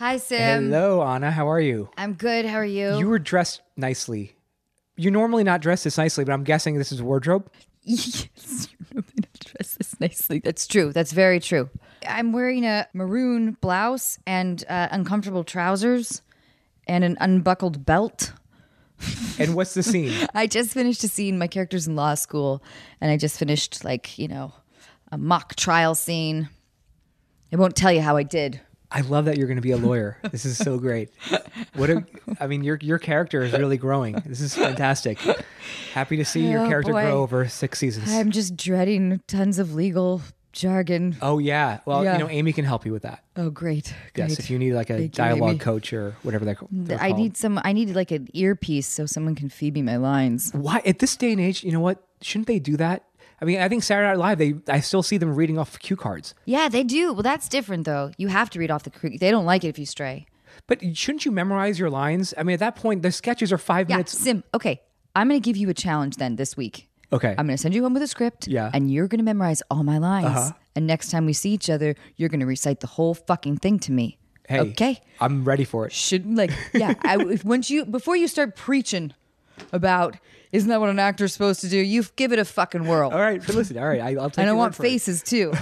Hi, Sam. Hello, Anna. How are you? I'm good. How are you? You were dressed nicely. You're normally not dressed this nicely, but I'm guessing this is wardrobe. Yes, you're normally not dressed this nicely. That's true. That's very true. I'm wearing a maroon blouse and uncomfortable trousers and an unbuckled belt. And what's the scene? I just finished a scene. My character's in law school, and I just finished, a mock trial scene. I won't tell you how I did. I love that you're going to be a lawyer. This is so great. Your character is really growing. This is fantastic. Happy to see your character grow over 6 seasons. I'm just dreading tons of legal jargon. Oh, yeah. Well, Amy can help you with that. Oh, great. Yes, if you need like a dialogue coach or whatever they're called. I need like an earpiece so someone can feed me my lines. Why? At this day and age, you know what? Shouldn't they do that? I mean, I think Saturday Night Live, I still see them reading off cue cards. Yeah, they do. Well, that's different, though. You have to read off the cue. They don't like it if you stray. But shouldn't you memorize your lines? I mean, at that point, the sketches are 5 minutes. Sim, okay. I'm going to give you a challenge then this week. Okay. I'm going to send you home with a script. Yeah. And you're going to memorize all my lines. Uh-huh. And next time we see each other, you're going to recite the whole fucking thing to me. Hey, okay? I'm ready for it. Before you start preaching about, isn't that what an actor's supposed to do? You give it a fucking whirl. All right, but listen, all right, I'll take. And I your want word for faces too.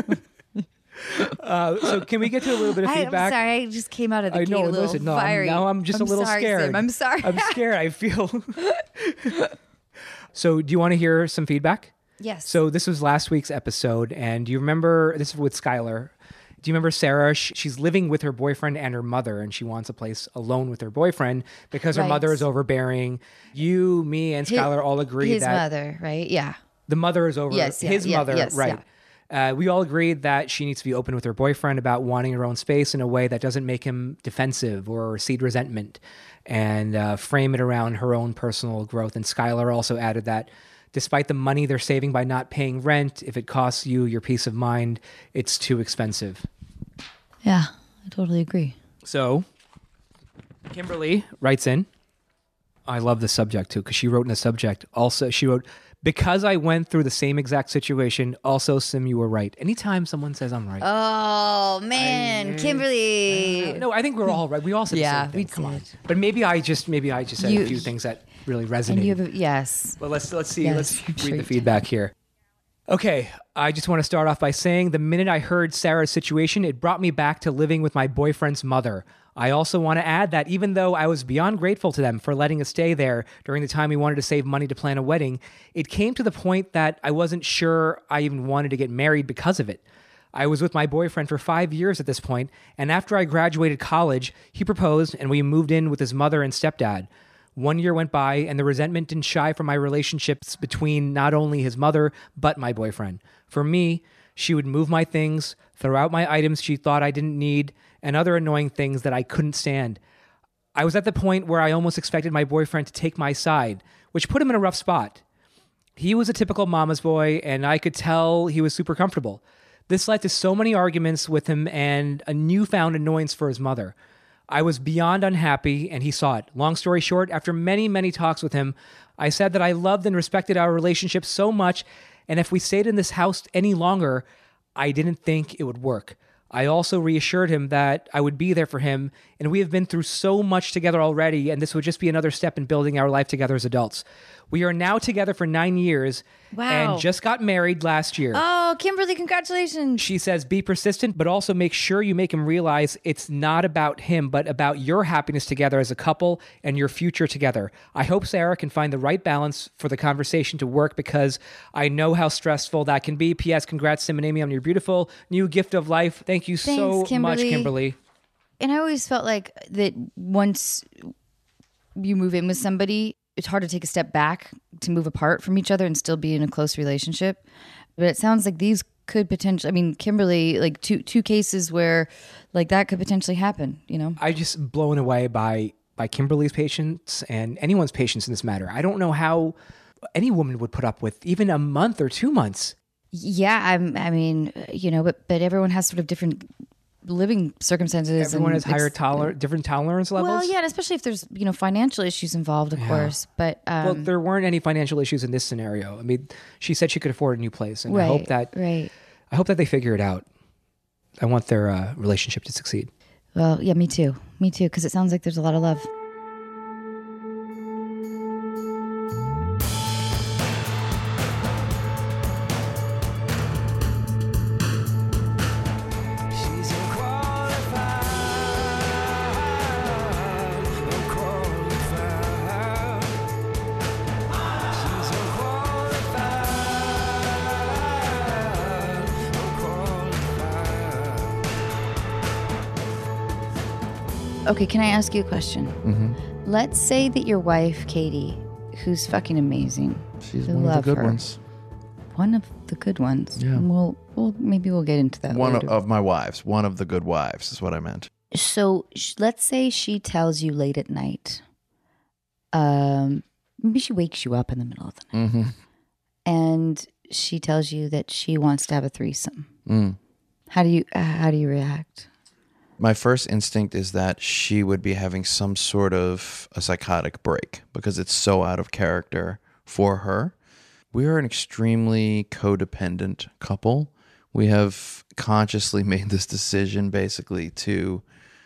So can we get to a little bit of feedback? I'm sorry, I just came out of the gate a little fiery. Now I'm just a little scared. Sam, I'm sorry. I'm scared. I feel. So do you want to hear some feedback? Yes. So this was last week's episode, and do you remember, this is with Skylar. Do you remember Sarah? She's living with her boyfriend and her mother, and she wants a place alone with her boyfriend because her mother is overbearing. You, me, and Skylar all agree his that... His mother, right? Yeah. The mother is over... Yes, his mother, right. Yeah. We all agreed that she needs to be open with her boyfriend about wanting her own space in a way that doesn't make him defensive or seed resentment, and frame it around her own personal growth. And Skylar also added that despite the money they're saving by not paying rent, if it costs you your peace of mind, it's too expensive. Yeah, I totally agree. So, Kimberly writes in. I love the subject too, because she wrote in the subject. Also, she wrote, because I went through the same exact situation, also, Sim, you were right. Anytime someone says I'm right. Oh, man. Kimberly. No, I think we're all right. We all said the same thing. Come on. But maybe I just said a few things that really resonated. Yes. Well, let's see. Yes, let's read the feedback here. Okay, I just want to start off by saying the minute I heard Sarah's situation, it brought me back to living with my boyfriend's mother. I also want to add that even though I was beyond grateful to them for letting us stay there during the time we wanted to save money to plan a wedding, it came to the point that I wasn't sure I even wanted to get married because of it. I was with my boyfriend for 5 years at this point, and after I graduated college, he proposed and we moved in with his mother and stepdad. 1 year went by, and the resentment didn't shy from my relationships between not only his mother, but my boyfriend. For me, she would move my things, throw out my items she thought I didn't need, and other annoying things that I couldn't stand. I was at the point where I almost expected my boyfriend to take my side, which put him in a rough spot. He was a typical mama's boy, and I could tell he was super comfortable. This led to so many arguments with him and a newfound annoyance for his mother. I was beyond unhappy, and he saw it. Long story short, after many, many talks with him, I said that I loved and respected our relationship so much, and if we stayed in this house any longer, I didn't think it would work. I also reassured him that I would be there for him, and we have been through so much together already, and this would just be another step in building our life together as adults. We are now together for 9 years and just got married last year. Oh, Kimberly, congratulations. She says, be persistent, but also make sure you make him realize it's not about him, but about your happiness together as a couple and your future together. I hope Sarah can find the right balance for the conversation to work because I know how stressful that can be. P.S. Congrats, Sim and Amy, on your beautiful new gift of life. Thank you so much, Kimberly. And I always felt like that once you move in with somebody, it's hard to take a step back to move apart from each other and still be in a close relationship. But it sounds like these could potentially, I mean, Kimberly, like two cases where like that could potentially happen, you know? I just blown away by Kimberly's patience and anyone's patience in this matter. I don't know how any woman would put up with even a month or 2 months. Yeah, I mean, you know, but everyone has sort of different living circumstances. Everyone has different tolerance levels. Well, yeah, and especially if there's, you know, financial issues involved, of course. But well, there weren't any financial issues in this scenario. I mean, she said she could afford a new place, and I hope that they figure it out. I want their relationship to succeed. Well, yeah, me too. Me too, because it sounds like there's a lot of love. Okay, can I ask you a question? Mm-hmm. Let's say that your wife, Katie, who's fucking amazing. She's I one of the love good her. ones. One of the good ones. Yeah. Maybe we'll get into that One later. of my wives. One of the good wives is what I meant. So let's say she tells you late at night. Maybe she wakes you up in the middle of the night. Mm-hmm. And she tells you that she wants to have a threesome. Mm. How do you react? My first instinct is that she would be having some sort of a psychotic break because it's so out of character for her. We are an extremely codependent couple. We have consciously made this decision basically to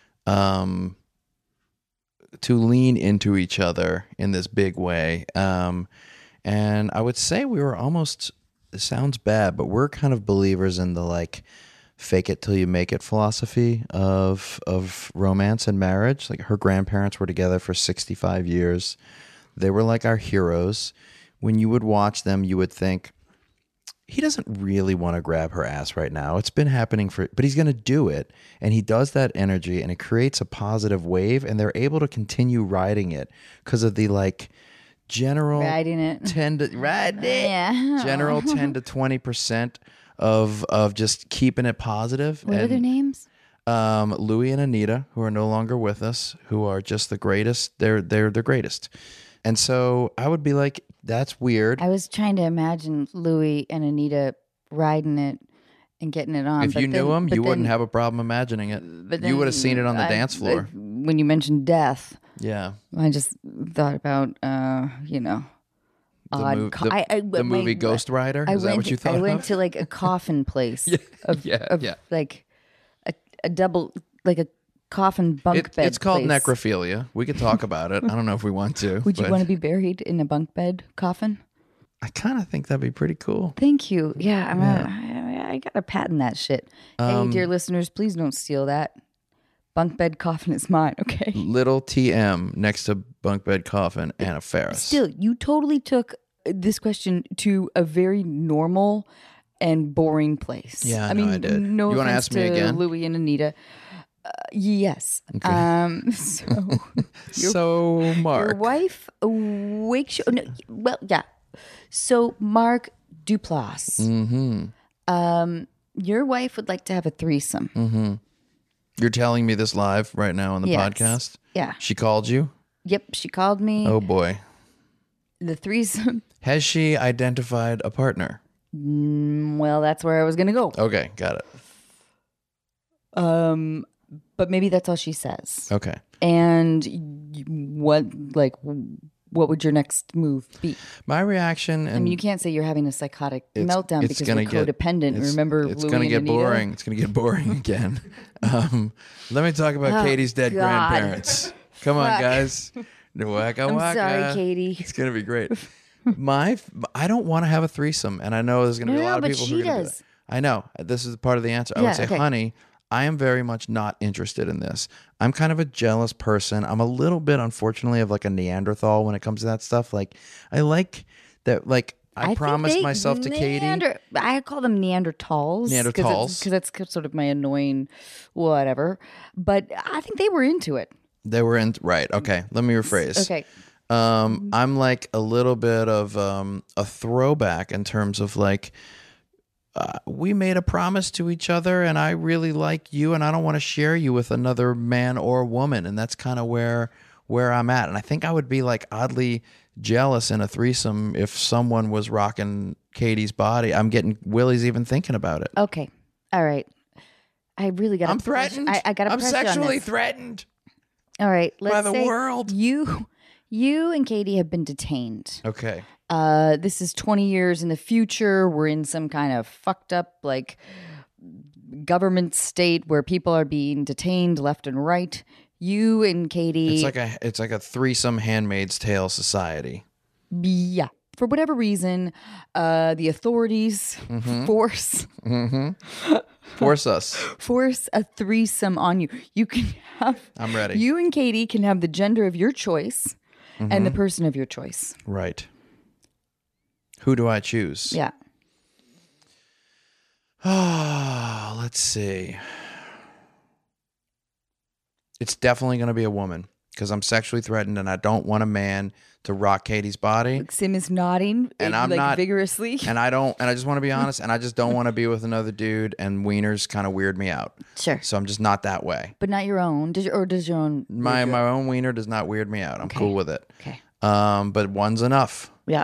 lean into each other in this big way. And I would say we were almost, it sounds bad, but we're kind of believers in the like fake it till you make it philosophy of romance and marriage. Like her grandparents were together for 65 years. They were like our heroes. When you would watch them, you would think, he doesn't really want to grab her ass right now. It's been happening but he's going to do it. And he does that energy and it creates a positive wave and they're able to continue riding it because of the like general Riding it. 10 to ride it. Yeah. General 10 to 20% of just keeping it positive. What are their names? Louis and Anita, who are no longer with us, who are just the greatest. They're the greatest. And so I would be like, that's weird. I was trying to imagine Louis and Anita riding it and getting it on. If you knew them, you wouldn't have a problem imagining it. You would have seen it on the dance floor. When you mentioned death, Yeah. I just thought about, The movie Ghost Rider? Is that what you thought I went of? to like a coffin place. Yeah. Like a double, like a coffin bunk bed. It's called place. necrophilia. We could talk about it. I don't know if we want to. Would you but want to be buried in a bunk bed coffin? I kind of think that'd be pretty cool. Thank you. Yeah, I gotta patent that shit. Hey, dear listeners, please don't steal that. Bunk bed coffin is mine, okay? Little TM next to bunk bed coffin, Anna Faris. Still, you totally took this question to a very normal and boring place. Yeah, I know I did. No You wanna offense ask me to again? Louis and Anita. Yes. Okay. So Mark. Your wife wakes you. No, well, yeah. So Mark Duplass. Mm-hmm. Your wife would like to have a threesome. Mm-hmm. You're telling me this live right now on the Yes. podcast? Yeah. She called you? Yep. She called me. Oh boy. The threesome. Has she identified a partner? Well, that's where I was gonna go. Okay, got it. But maybe that's all she says. Okay. And what would your next move be? My reaction, and I mean, you can't say you're having a psychotic meltdown because you're gonna codependent. it's- Remember, it's Louis gonna and get Anita? boring. It's gonna get boring again. Let me talk about Katie's dead God. grandparents. Come on, Fuck. guys. Waka I'm waka. sorry, Katie. It's gonna be great. I don't want to have a threesome, and I know there's gonna be a lot of but people she who are gonna do does. that. I know this is part of the answer. I Yeah, would say, okay. honey, I am very much not interested in this. I'm kind of a jealous person. I'm a little bit, unfortunately, of like a Neanderthal when it comes to that stuff. Like, I like that. Like, I think promised they- myself to Katie. I call them Neanderthals. Neanderthals. Because that's sort of my annoying whatever. But I think they were into it. They were in right. Okay, let me rephrase. Okay. I'm like a little bit of a throwback in terms of like we made a promise to each other, and I really like you, and I don't want to share you with another man or woman, and that's kind of where I'm at. And I think I would be like oddly jealous in a threesome if someone was rocking Katie's body. I'm getting willies even thinking about it. Okay. All right. I really got. I'm threatened. I got to. I'm sexually threatened. All right. Let's by the say world. You and Katie have been detained. Okay. This is 20 years in the future. We're in some kind of fucked up like government state where people are being detained left and right. You and Katie. It's like a threesome Handmaid's Tale society. Yeah. For whatever reason, the authorities force a threesome on you. You can have. I'm ready. You and Katie can have the gender of your choice and the person of your choice. Right. Who do I choose? Yeah. Let's see. It's definitely going to be a woman because I'm sexually threatened and I don't want a man to rock Katie's body. Sim is nodding And I'm not vigorously. And I just want to be honest, and I just don't want to be with another dude, and wieners kind of weird me out. Sure. So I'm just not that way. But not your own. Does your own My own wiener does not weird me out. I'm cool with it. Okay. But one's enough. Yeah.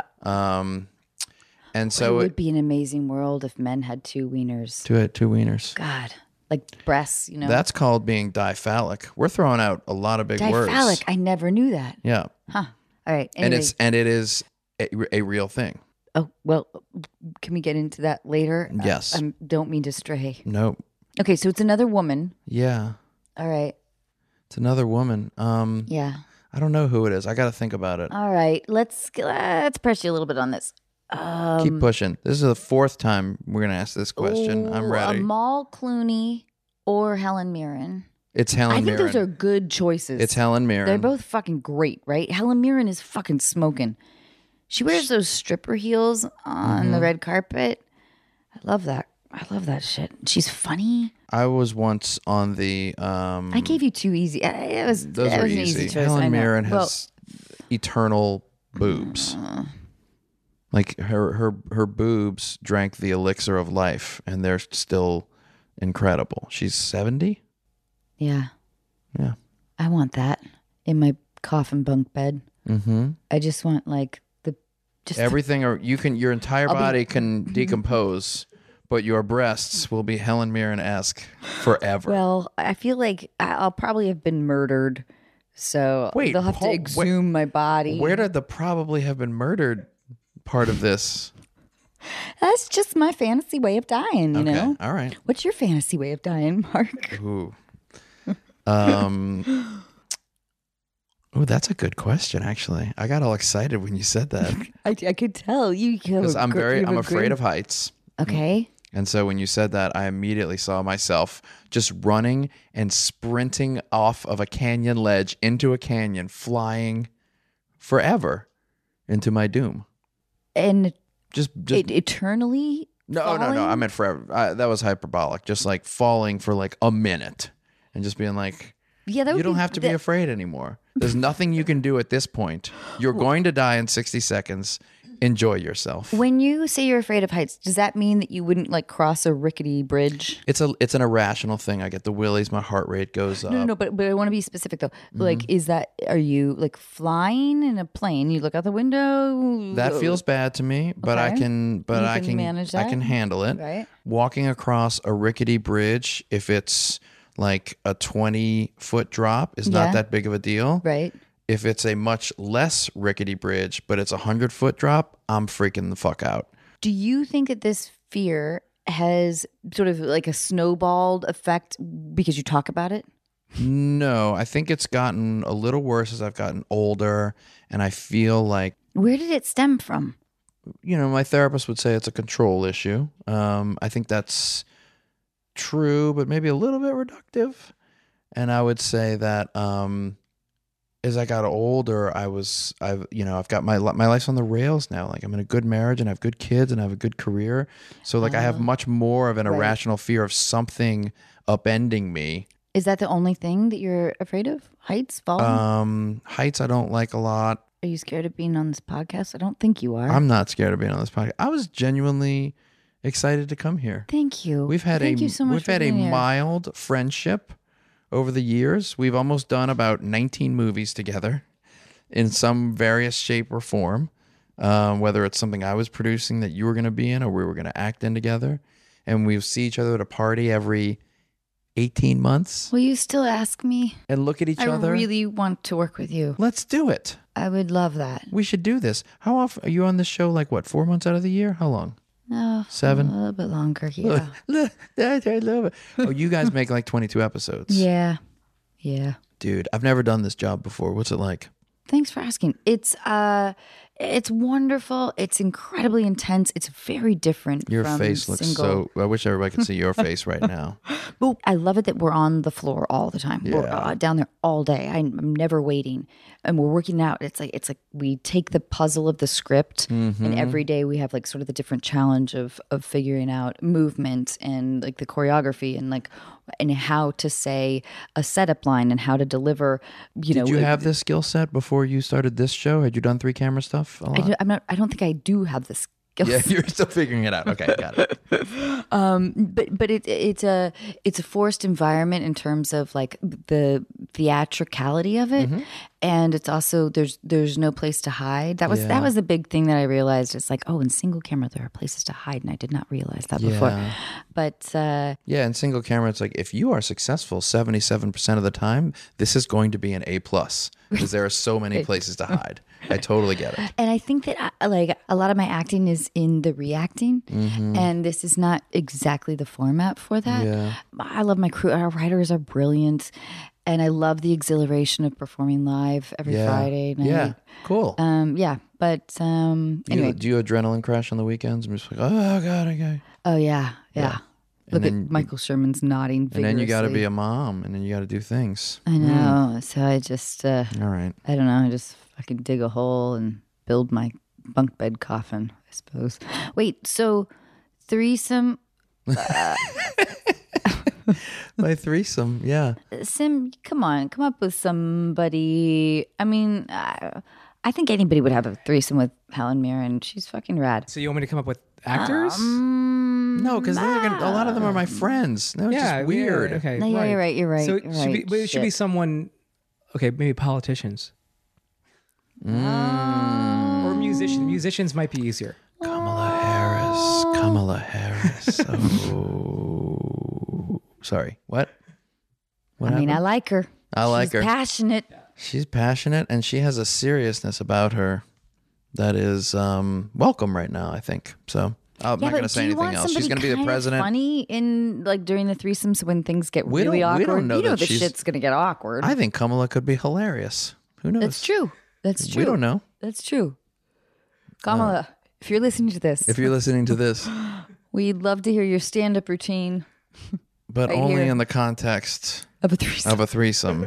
And so it would be an amazing world if men had two wieners. two wieners. God. Like breasts, you know. That's called being diphallic. We're throwing out a lot of big words. Diphallic. I never knew that. Yeah. Huh. All right. Anyway. And it is a real thing. Oh, well, can we get into that later? Yes. I don't mean to stray. Nope. Okay, so it's another woman. Yeah. All right. It's another woman. Yeah. I don't know who it is. I got to think about it. All right. Let's press you a little bit on this. Keep pushing. This is the fourth time we're going to ask this question. I'm ready. Amal Clooney or Helen Mirren. It's Helen Mirren. I think those are good choices. It's Helen Mirren. They're both fucking great, right? Helen Mirren is fucking smoking. She wears those stripper heels on the red carpet. I love that. I love that shit. She's funny. I was once on the. I gave you two easy. Those are an easy. easy choice. Helen I know. Mirren has eternal boobs. Like her boobs drank the elixir of life, and they're still incredible. She's 70. Yeah. Yeah. I want that in my coffin bunk bed. Mm-hmm. I just want like everything, or your entire body can decompose, but your breasts will be Helen Mirren-esque forever. Well, I feel like I'll probably have been murdered, so they'll have to exhume my body. Where did the probably have been murdered part of this? That's just my fantasy way of dying, you know? All right. What's your fantasy way of dying, Mark? Ooh. Oh, that's a good question. Actually, I got all excited when you said that I could tell you because I'm afraid of heights. Okay. And so when you said that, I immediately saw myself just running and sprinting off of a canyon ledge into a canyon, flying forever into my doom. And just eternally. No. I meant forever. That was hyperbolic. Just like falling for like a minute and just being like. Yeah, you don't have to be afraid anymore. There's nothing you can do at this point. You're going to die in 60 seconds. Enjoy yourself. When you say you're afraid of heights, does that mean that you wouldn't like cross a rickety bridge? It's an irrational thing. I get the willies. My heart rate goes up. No, but I want to be specific though. Like, are you like flying in a plane? You look out the window. That feels bad to me, but Okay. I can manage that? I can handle it. Right. Walking across a rickety bridge, if it's like a 20-foot drop, is Yeah. not that big of a deal. Right. If it's a much less rickety bridge, but it's a 100-foot drop, I'm freaking the fuck out. Do you think that this fear has sort of like a snowballed effect because you talk about it? No, I think it's gotten a little worse as I've gotten older, and I feel like, Where did it stem from? my therapist would say it's a control issue. I think that's true, but maybe a little bit reductive. And I would say that as I got older, I've got my life's on the rails now. Like I'm in a good marriage and I have good kids and I have a good career. So like I have much more of an irrational fear of something upending me. Is that the only thing that you're afraid of? Heights, falling? Heights I don't like a lot. Are you scared of being on this podcast? I don't think you are. I'm not scared of being on this podcast. I was genuinely excited to come here. Thank you. Thank you so much we've for had a being here. mild friendship over the years. We've almost done about 19 movies together in some various shape or form, whether it's something I was producing that you were going to be in or we were going to act in together. And we see each other at a party every 18 months Will you still ask me? and look at each I other. really want to work with you. Let's do it. I would love that. We should do this. How often are you on this show? Like what, 4 months out of the year? How long? No, 7? a little bit longer. Yeah. I love it. Oh, you guys make like 22 episodes. Yeah. Yeah. Dude, I've never done this job before. What's it like? Thanks for asking. It's wonderful. It's incredibly intense. It's very different. Your from face looks single. so. I wish everybody could see your face right now. But I love it that we're on the floor all the time. We're Yeah. down there all day. I'm never waiting, and we're working out. It's like we take the puzzle of the script, and every day we have like sort of the different challenge of figuring out movement and like the choreography and how to say a setup line and how to deliver. Did you have this skill set before you started this show? Had you done 3 camera stuff a lot? I don't think I do have the skills. Yeah, you're still figuring it out. Okay, got it. But it's a forced environment in terms of like the theatricality of it, and it's also there's no place to hide. That was the big thing that I realized. It's like, oh, in single camera there are places to hide, and I did not realize that before. But Yeah, in single camera, it's like if you are successful 77% of the time, this is going to be an A+ because there are so many places to hide. I totally get it. And I think that like a lot of my acting is in the reacting, and this is not exactly the format for that. Yeah. I love my crew. Our writers are brilliant, and I love the exhilaration of performing live every Friday night. Yeah, cool. But anyway. Do you adrenaline crash on the weekends? I'm just like, oh God, okay. Oh yeah. Look at then Michael Sherman's nodding vigorously. And then you got to be a mom, and then you got to do things. I know. So I just, All right. I don't know. I just fucking dig a hole and build my bunk bed coffin, I suppose. Wait, so threesome? My threesome, yeah. Sim, come on, come up with somebody. I mean, I think anybody would have a threesome with Helen Mirren. She's fucking rad. So you want me to come up with actors? No, because a lot of them are my friends. No, it's just weird. Yeah, okay, No, yeah, you're right. You're right. So you're it should be, right. but it should be Shit. someone. Okay, maybe politicians or musicians. Musicians might be easier. Kamala Harris. Oh, sorry. What? I mean, I like her. I like her. She's passionate. She's passionate, and she has a seriousness about her that is welcome right now, I think. So I'm not going to say anything else. She's going to be the president. Funny in like during the threesomes when things get We really don't- we awkward. don't know you know that the she's- shit's gonna get awkward. I think Kamala could be hilarious. Who knows? That's true. That's true. We don't know. That's true. Kamala, if you're listening to this, If you're listening to this, we'd love to hear your stand-up routine but Right only here. in the context of a threesome. of a threesome.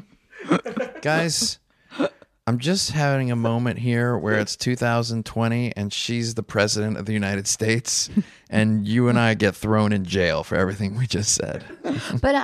Guys, I'm just having a moment here where it's 2020 and she's the president of the United States and you and I get thrown in jail for everything we just said. But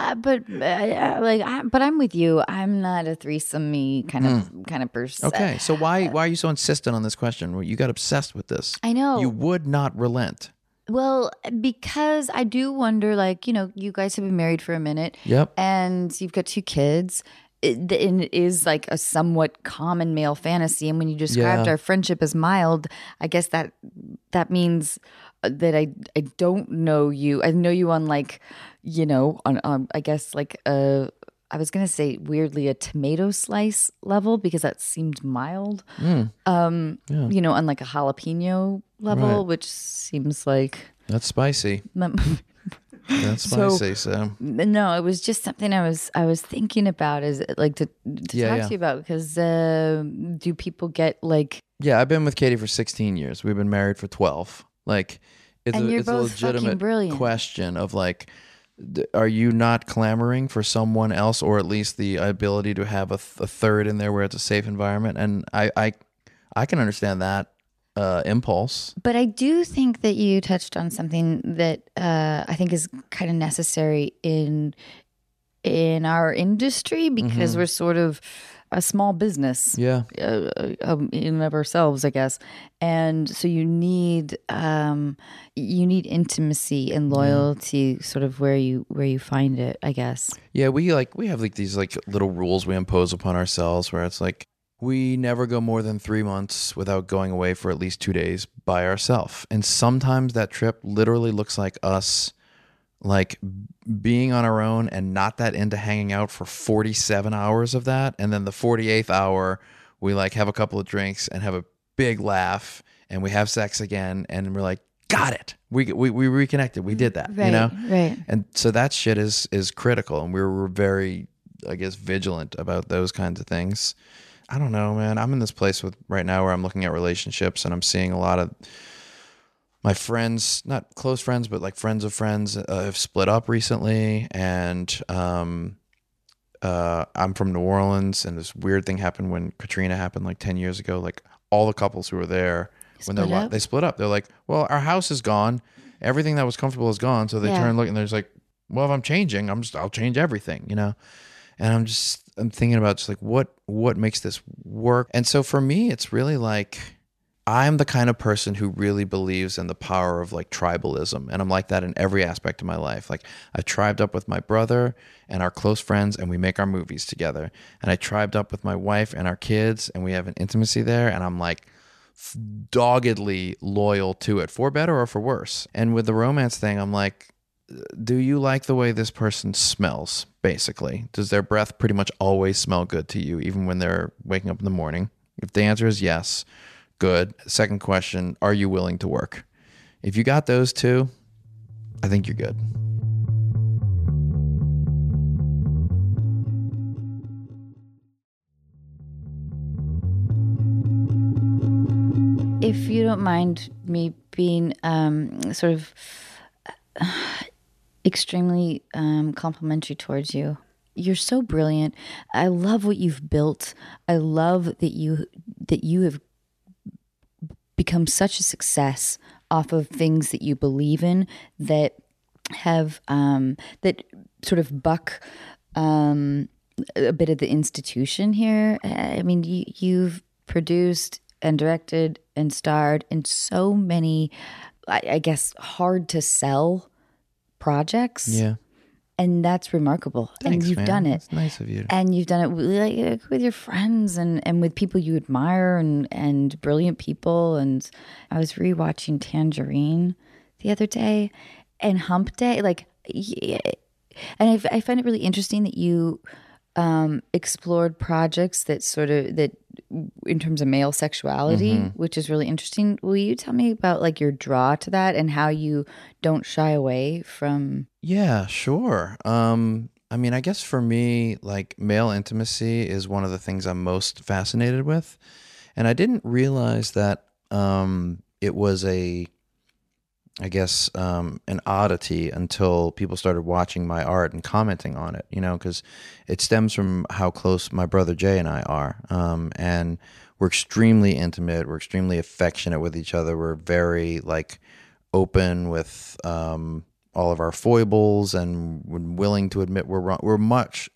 I'm with you. I'm not a threesome-y kind of person. Okay, so why are you so insistent on this question? Well, you got obsessed with this. I know. You would not relent. Well, because I do wonder, like, you know, you guys have been married for a minute. Yep. And you've got 2 kids. And it is like a somewhat common male fantasy. And when you described Yeah. our friendship as mild, I guess that means that I don't know you. I know you on like, you know, on I guess like I was going to say weirdly a tomato slice level because that seemed mild. You know, on like a jalapeno level, Right. which seems like That's spicy. That's So- spicy. So no, it was just something I was thinking about is like to Yeah, talk yeah. to you about because do people get like yeah, I've been with Katie for 16 years. We've been married for 12. Like, it's And you're it's a both fucking legitimate brilliant. question of like, are you not clamoring for someone else, or at least the ability to have a third in there where it's a safe environment? And I can understand that impulse. But I do think that you touched on something that I think is kind of necessary in our industry because we're sort of a small business. Yeah. In and of ourselves, I guess, and so you need intimacy and loyalty, sort of where you find it, I guess. Yeah, we have like these like little rules we impose upon ourselves where it's like we never go more than 3 months without going away for at least 2 days by ourselves. And sometimes that trip literally looks like us like being on our own and not that into hanging out for 47 hours of that. And then the 48th hour, we like have a couple of drinks and have a big laugh and we have sex again. And we're like, got it. We reconnected. We did that, Right, right. And so that shit is critical. And we were very, I guess, vigilant about those kinds of things. I don't know, man. I'm in this place right now where I'm looking at relationships and I'm seeing a lot of my friends, not close friends, but like friends of friends, have split up recently. And I'm from New Orleans, and this weird thing happened when Katrina happened like 10 years ago. Like all the couples who were there, they split up. They're like, well, our house is gone. Everything that was comfortable is gone. So they turn and look, and there's like, well, if I'm changing, I'll change everything, you know? And I'm thinking about just like, what makes this work? And so for me, it's really like, I'm the kind of person who really believes in the power of like tribalism. And I'm like that in every aspect of my life. Like I tribed up with my brother and our close friends, and we make our movies together. And I tribed up with my wife and our kids, and we have an intimacy there. And I'm like doggedly loyal to it, for better or for worse. And with the romance thing, I'm like, do you like the way this person smells, basically? Does their breath pretty much always smell good to you, even when they're waking up in the morning? If the answer is yes, good. Second question, are you willing to work? If you got those two, I think you're good. If you don't mind me being sort of extremely complimentary towards you, you're so brilliant. I love what you've built. I love that you have become such a success off of things that you believe in, that have that sort of buck a bit of the institution here. I mean, you've produced and directed and starred in so many, I guess, hard to sell projects. Yeah. And that's remarkable. Thanks, and you've man. done it. That's nice of you. And you've done it with your friends and with people you admire and brilliant people. And I was rewatching Tangerine the other day and Hump Day. Like, yeah. And I find it really interesting that you explored projects that in terms of male sexuality, which is really interesting. Will you tell me about like your draw to that and how you don't shy away from? Yeah, sure. I mean, I guess for me, like male intimacy is one of the things I'm most fascinated with. And I didn't realize that it was an oddity until people started watching my art and commenting on it, you know, because it stems from how close my brother Jay and I are. And we're extremely intimate. We're extremely affectionate with each other. We're very like open with all of our foibles, and we're willing to admit we're wrong. We're much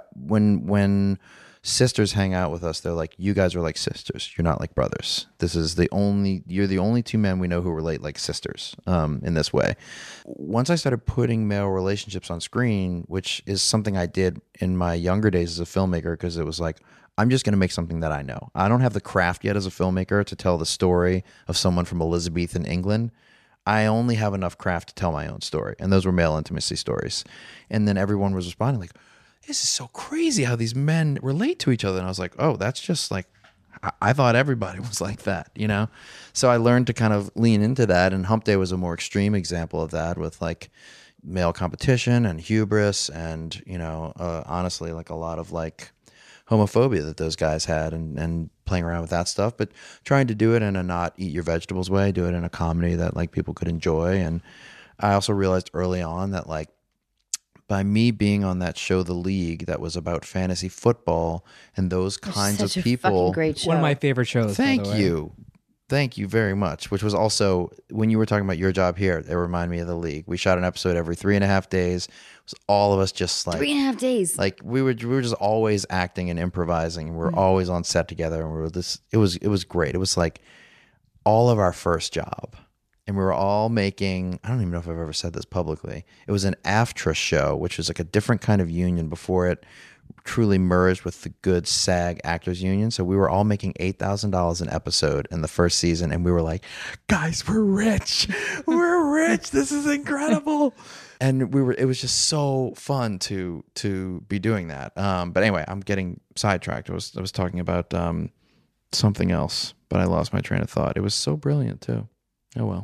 when sisters hang out with us, they're like, you guys are like sisters. You're not like brothers. You're the only two men we know who relate like sisters in this way. Once I started putting male relationships on screen, which is something I did in my younger days as a filmmaker, because it was like, I'm just going to make something that I know. I don't have the craft yet as a filmmaker to tell the story of someone from Elizabethan England. I only have enough craft to tell my own story. And those were male intimacy stories. And then everyone was responding like, this is so crazy how these men relate to each other. And I was like, oh, that's just like, I thought everybody was like that, you know? So I learned to kind of lean into that. And Hump Day was a more extreme example of that, with like male competition and hubris and, you know, honestly, like a lot of like homophobia that those guys had, and playing around with that stuff, but trying to do it in a not eat your vegetables way, do it in a comedy that like people could enjoy. And I also realized early on that like, by me being on that show, The League, that was about fantasy football and those kinds of people. Fucking great show. One of my favorite shows. Thank you. Thank you very much. Which was also, when you were talking about your job here, it reminded me of The League. We shot an episode every 3.5 days. It was all of us just like 3.5 days. Like we were just always acting and improvising. We were always on set together, and it was great. It was like all of our first job. And we were all making, I don't even know if I've ever said this publicly. It was an AFTRA show, which was like a different kind of union before it truly merged with the good SAG Actors Union. So we were all making $8,000 an episode in the first season. And we were like, guys, we're rich. We're rich. This is incredible. And it was just so fun to be doing that. But anyway, I'm getting sidetracked. I was talking about something else, but I lost my train of thought. It was so brilliant too. Oh, well.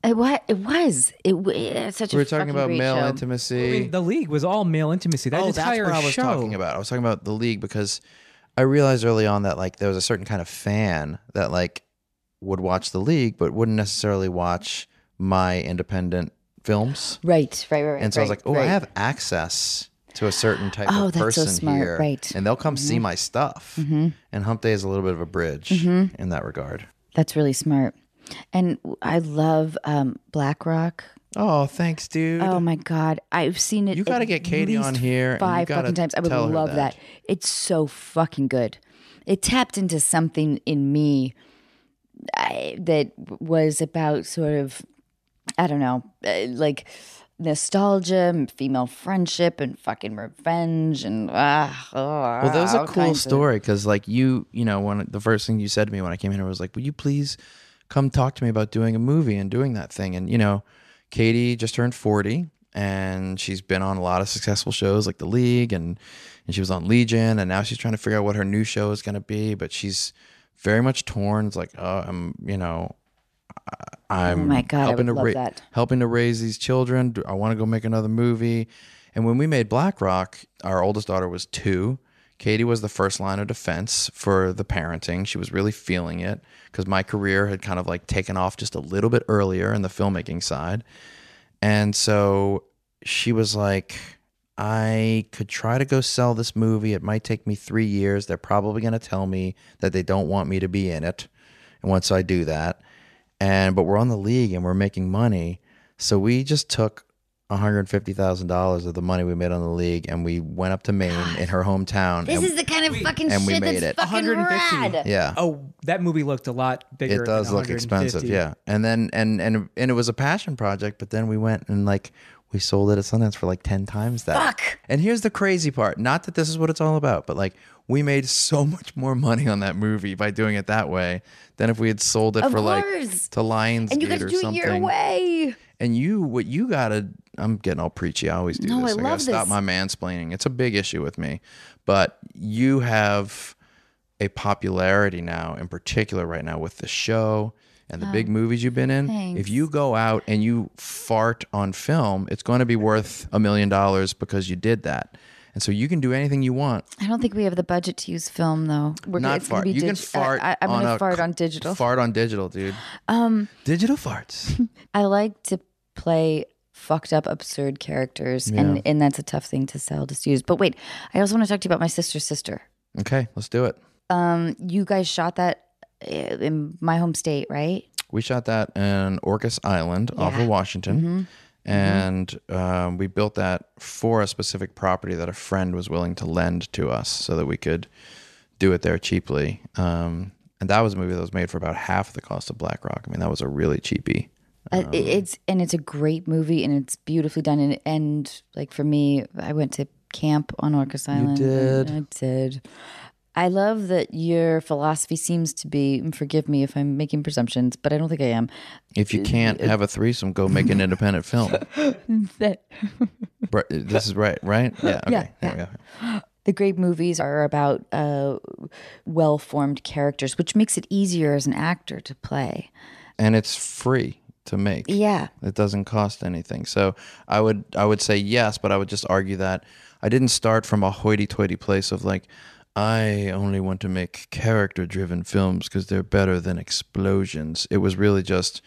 It's such We a were talking fucking about great male show. intimacy. I mean, The League was all male intimacy. That That's entire what I was show. talking about. I was talking about The League because I realized early on that like there was a certain kind of fan that like would watch The League but wouldn't necessarily watch my independent films. Right. And so I was like, I have access to a certain type of that's so person smart, here. right. And they'll come see my stuff. And Hump Day is a little bit of a bridge in that regard. That's really smart. And I love Black Rock. Oh, thanks, dude. Oh my God, I've seen it. You gotta at get Katie least on here, and you 5 gotta fucking times. I would tell her love that. It's so fucking good. It tapped into something in me that was about sort of, I don't know, like nostalgia and female friendship and fucking revenge and Well, that was a all cool kinds of- story because, like, you know, when the first thing you said to me when I came in here was like, "Will you please come talk to me about doing a movie and doing that thing?" And you know, Katie just turned 40, and she's been on a lot of successful shows like The League, and she was on Legion, and now she's trying to figure out what her new show is going to be. But she's very much torn. It's like, I'm Oh my God, I would love that. helping to raise these children. I want to go make another movie. And when we made Black Rock, our oldest daughter was 2. Katie was the first line of defense for the parenting. She was really feeling it because my career had kind of like taken off just a little bit earlier in the filmmaking side. And so she was like, I could try to go sell this movie. It might take me 3 years. They're probably going to tell me that they don't want me to be in it. And once I do that, but we're on The League and we're making money. So we just took $150,000 of the money we made on The League and we went up to Maine in her hometown. This is the kind of fucking and we shit made that's it. fucking 150. rad. Yeah. Oh, that movie looked a lot bigger. It does than look expensive, 150. yeah. And then and it was a passion project, but then we went and like we sold it at Sundance for like 10 times that. Fuck. And here's the crazy part. Not that this is what it's all about, but like we made so much more money on that movie by doing it that way than if we had sold it Of for like course. to Lionsgate And you got to or do it something. your way. And what you gotta, I'm getting all preachy. I always do No, this. I gotta love stop this. my mansplaining. It's a big issue with me. But you have a popularity now, in particular right now with the show and the big movies you've been in. thanks. If you go out and you fart on film, it's going to be worth $1 million because you did that. And so you can do anything you want. I don't think we have the budget to use film though. Not it's gonna fart. be You can fart. I'm gonna fart on digital. Fart on digital, dude. Digital farts. I like to play fucked up, absurd characters, and that's a tough thing to sell, to use. But wait, I also want to talk to you about My Sister's Sister. Okay, let's do it. You guys shot that in my home state, right? We shot that in Orcas Island off of Washington. And we built that for a specific property that a friend was willing to lend to us so that we could do it there cheaply. And that was a movie that was made for about half the cost of Black Rock. I mean, that was a really cheapie. It's a great movie, and it's beautifully done. And like for me, I went to camp on Orcas Island. did? I did. I love that your philosophy seems to be, and forgive me if I'm making presumptions, but I don't think I am. If you can't have a threesome, go make an independent film. That This is right? Yeah. Okay. Yeah. the great movies are about well-formed characters, which makes it easier as an actor to play. And it's free to make. Yeah. It doesn't cost anything. So I would say yes, but I would just argue that I didn't start from a hoity-toity place of like, I only want to make character-driven films because they're better than explosions. It was really just,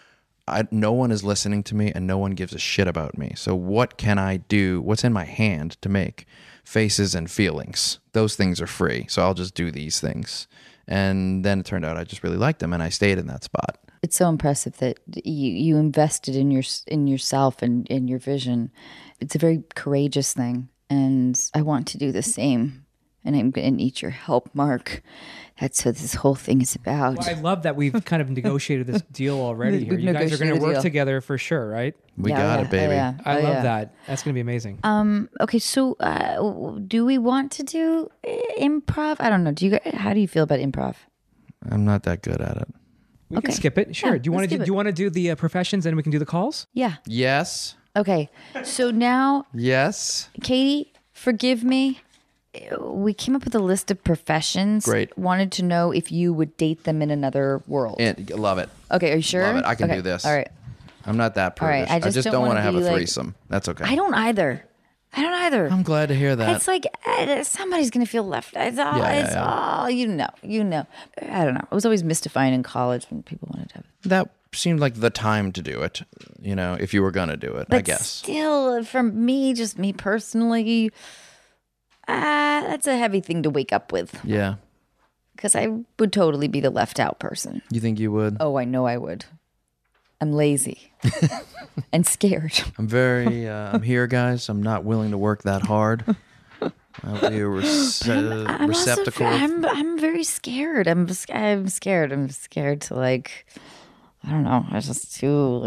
no one is listening to me and no one gives a shit about me. So what can I do? What's in my hand to make? Faces and feelings. Those things are free. So I'll just do these things. And then it turned out I just really liked them and I stayed in that spot. It's so impressive that you invested in yourself and in your vision. It's a very courageous thing, and I want to do the same. And I'm going to need your help, Mark. That's what this whole thing is about. Well, I love that we've kind of negotiated this deal already here. We've You guys are going to negotiated a work deal. together for sure, right? We got it, baby. I love that. That's going to be amazing. Okay, so do we want to do improv? I don't know. How do you feel about improv? I'm not that good at it. We can okay. skip it. Sure. Yeah, do you want let's to do? do Do you want to do the professions and we can do the calls? Yeah. Yes. Okay. So now, Yes. Katie, forgive me. We came up with a list of professions. Great. Wanted to know if you would date them in another world. And love it. Okay, are you sure? Love it. I can Okay, do this. All right. I'm not that All right, prudish. I just don't want to have a be, like- threesome. That's okay. I don't either. I'm glad to hear that. It's like somebody's gonna feel left. It's all. You know. I don't know. It was always mystifying in college when people wanted to have it. That seemed like the time to do it. If you were gonna do it, But I guess. still, for me, just me personally, that's a heavy thing to wake up with. Yeah. Because I would totally be the left out person. You think you would? Oh, I know I would. I'm lazy and scared. I'm here, guys. I'm not willing to work that hard. I'll be a receptacle. I'm very scared. I'm scared. I'm scared to I don't know. I just too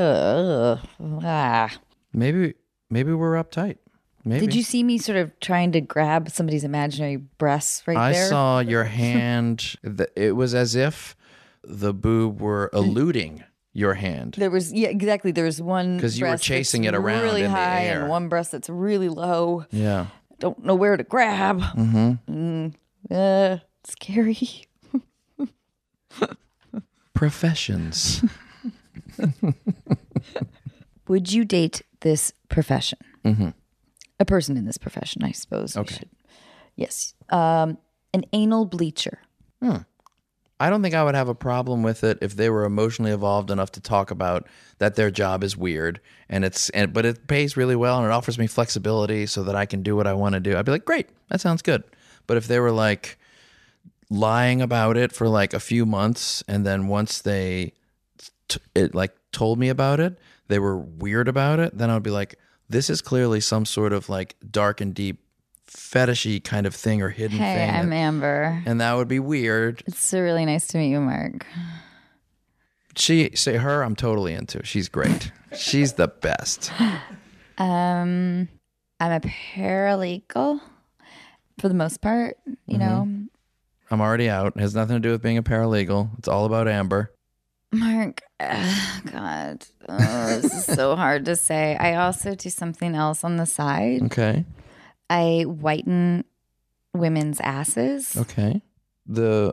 Maybe we're uptight. Maybe. Did you see me sort of trying to grab somebody's imaginary breasts there? I saw your hand. It was as if the boob were eluding your hand. There was exactly. There was one because you were chasing it around really in high the air, and one breast that's really low. Yeah, don't know where to grab. Scary. Professions. Would you date this profession? Mm-hmm. A person in this profession, I suppose. Okay. Yes. An anal bleacher. I don't think I would have a problem with it if they were emotionally evolved enough to talk about that their job is weird but it pays really well and it offers me flexibility so that I can do what I want to do. I'd be like, great, that sounds good. But if they were lying about it for a few months and then once they told me about it, they were weird about it, then I'd be like, this is clearly some sort of dark and deep fetishy kind of thing or hidden Hey, thing. I'm Amber. And that would be weird. It's so really nice to meet you, Mark. Her, I'm totally into. She's great. She's the best. I'm a paralegal for the most part, you know. I'm already out. It has nothing to do with being a paralegal. It's all about Amber. Mark, God, this is so hard to say. I also do something else on the side. Okay. I whiten women's asses. Okay. The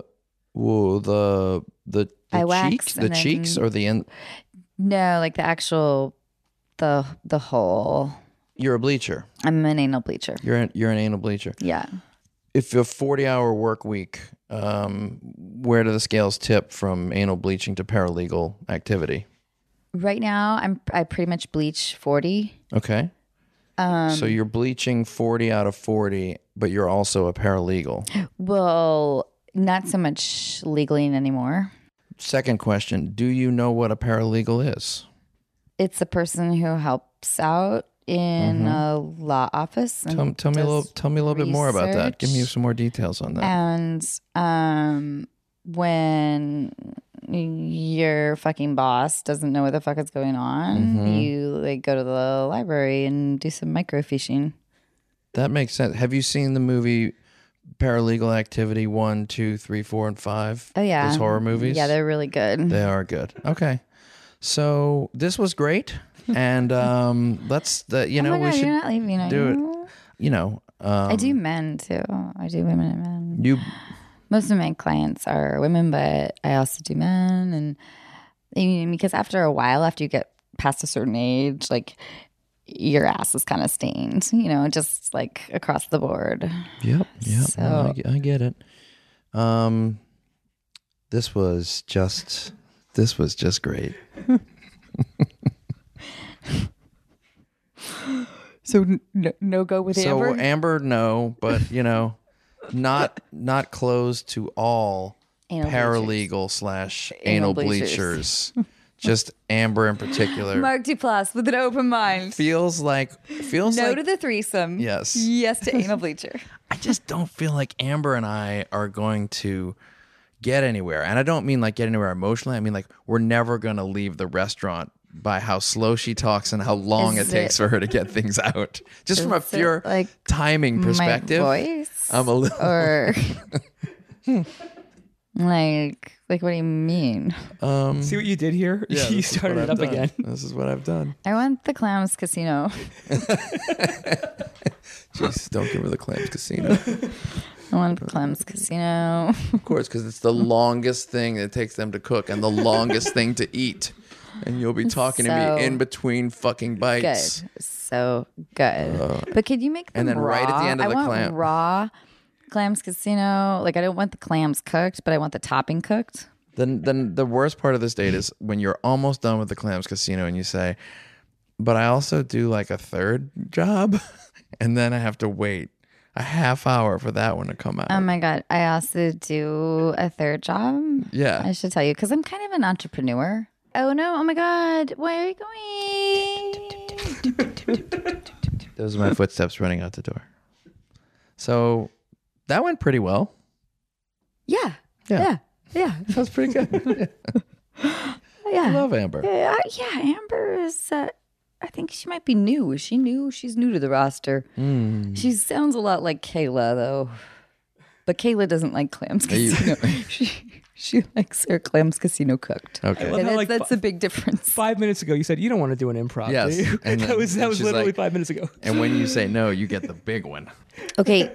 I wax cheeks, the cheeks, or the end. No, the actual, the whole. You're a bleacher. I'm an anal bleacher. You're an anal bleacher. Yeah. If a 40-hour work week, where do the scales tip from anal bleaching to paralegal activity? Right now, I pretty much bleach 40. Okay. So you're bleaching 40 out of 40, but you're also a paralegal. Well, not so much legally anymore. Second question, do you know what a paralegal is? It's a person who helps out in a law office. And Tell me a little bit more about that. Give me some more details on that. And when your fucking boss doesn't know what the fuck is going on, you go to the library and do some microfiching. That makes sense. Have you seen the movie Paralegal Activity 1, 2, 3, 4, and 5? Oh yeah, those horror movies. Yeah, they're really good. They are good. Okay, so this was great, and let's we God, should you're not leaving, are do you? it. I do men too. I do women and men. Most of my clients are women, but I also do men. And because after a while, after you get past a certain age, your ass is kind of stained, just across the board. Yep. So, No, I get it. This was just great. So no go with Amber? So Amber, no, but not closed to all Anal paralegal / anal bleachers. Just Amber in particular. Mark Duplass with an open mind. Feels like no to the threesome. Yes. Yes to anal bleacher. I just don't feel like Amber and I are going to get anywhere. And I don't mean get anywhere emotionally. I mean we're never going to leave the restaurant by how slow she talks and how long it takes for her to get things out. Just from a pure timing perspective. My voice? I'm a little... Or... what do you mean? See what you did here? Yeah, You started it up again. This is what I've done. I want the Clams Casino. Jeez, don't give her the Clams Casino. I want the Clams Casino. Of course, because it's the longest thing it takes them to cook and the longest thing to eat. and you'll be talking to So me in between fucking bites. Good. So good. But could you make them And then raw? right at the end of the I want clam. raw Clams Casino. Like I don't want the clams cooked, but I want the topping cooked. Then the worst part of this date is when you're almost done with the Clams Casino and you say, but I also do like a third job, and then I have to wait a half hour for that one to come out. Oh my God. I also do a third job. Yeah. I should tell you because I'm kind of an entrepreneur. Oh no. Oh my God. Where are you going? Those are my footsteps running out the door. So that went pretty well. Yeah. Yeah. Yeah. Yeah. That was pretty good. Yeah. I love Amber. Yeah, Amber is. I think she might be new. Is she new? She's new to the roster. She sounds a lot like Kayla, though. But Kayla doesn't like Clams Casino. she likes her Clams Casino cooked. Okay. love how, like, That's a big difference. 5 minutes ago, you said you don't want to do an improv. Yes. Do you? And that then- was and she's literally like- 5 minutes ago. And when you say no, you get the big one. Okay.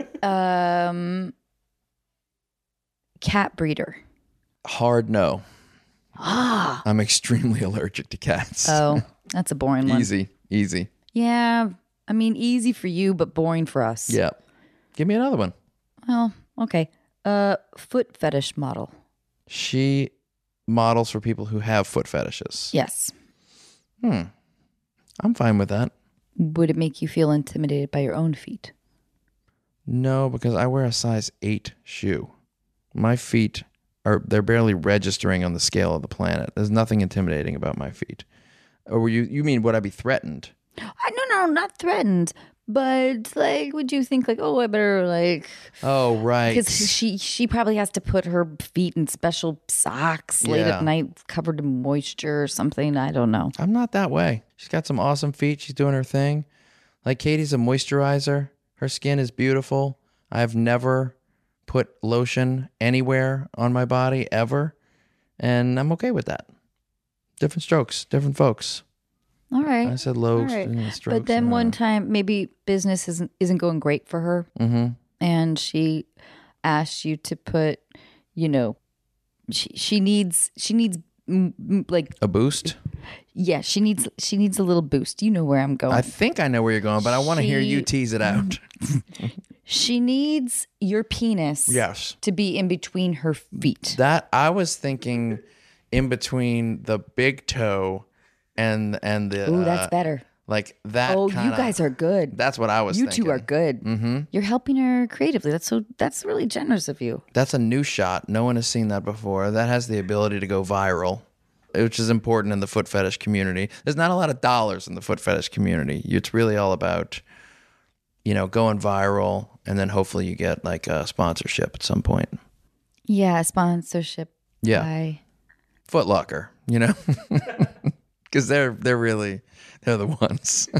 Cat breeder. Hard no. I'm extremely allergic to cats. Oh, that's a boring one. Easy. Yeah. I mean, easy for you, but boring for us. Yeah. Give me another one. Well, okay. Foot fetish model. She models for people who have foot fetishes. Yes. I'm fine with that. Would it make you feel intimidated by your own feet? No, because I wear a size 8 shoe. My feet they're barely registering on the scale of the planet. There's nothing intimidating about my feet. Or you mean would I be threatened? No, not threatened. But like, would you think like, oh, I better like, Oh, right. because she probably has to put her feet in special socks late Yeah. at night, covered in moisture or something. I don't know. I'm not that way. She's got some awesome feet. She's doing her thing. Like Katie's a moisturizer. Her skin is beautiful. I have never put lotion anywhere on my body ever. And I'm okay with that. Different strokes, different folks. All right. I said All lows right. and strokes. But then one time, maybe business isn't going great for her, and she asked you to put, she needs like a boost. yeah, she needs a little boost. You know where I'm going. I think I know where you're going, but I want to hear you She- tease it out. She needs your penis Yes. to be in between her feet. That I was thinking in between the big toe and the Ooh, that's better. like that. Oh, kinda, you guys are good. That's what I was You thinking. two are good. Mm-hmm. You're helping her creatively. That's really generous of you. That's a new shot. No one has seen that before. That has the ability to go viral, which is important in the foot fetish community. There's not a lot of dollars in the foot fetish community. It's really all about, going viral, and then hopefully you get like a sponsorship at some point. Yeah, sponsorship. Yeah. By Foot Locker, because they're the ones.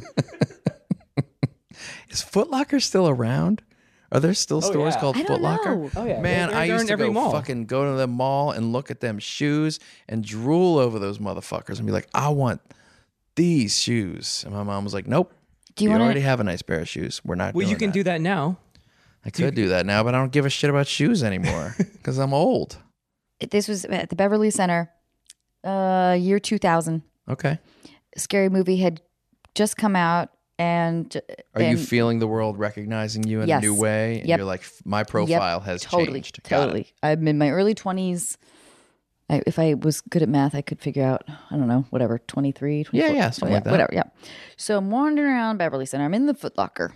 Is Foot Locker still around? Are there still stores yeah. called I Foot don't Locker? know. Oh, yeah. Man, They're I used in to every go mall. fucking go to the mall and look at them shoes and drool over those motherfuckers and be like, I want these shoes. And my mom was like, nope. Do you You wanna- already have a nice pair of shoes. We're not Well, doing you can that. do that now. I could do that now, but I don't give a shit about shoes anymore because I'm old. this was at the Beverly Center, year 2000. Okay. Scary Movie had just come out, and Are you feeling the world recognizing you in Yes. a new way? And Yep. you're like, my profile has totally, changed. Got it. Totally. I'm in my early 20s. If I was good at math, I could figure out, I don't know, whatever, 23, 24. Yeah, something like that. Whatever, yeah. So I'm wandering around Beverly Center. I'm in the Foot Locker.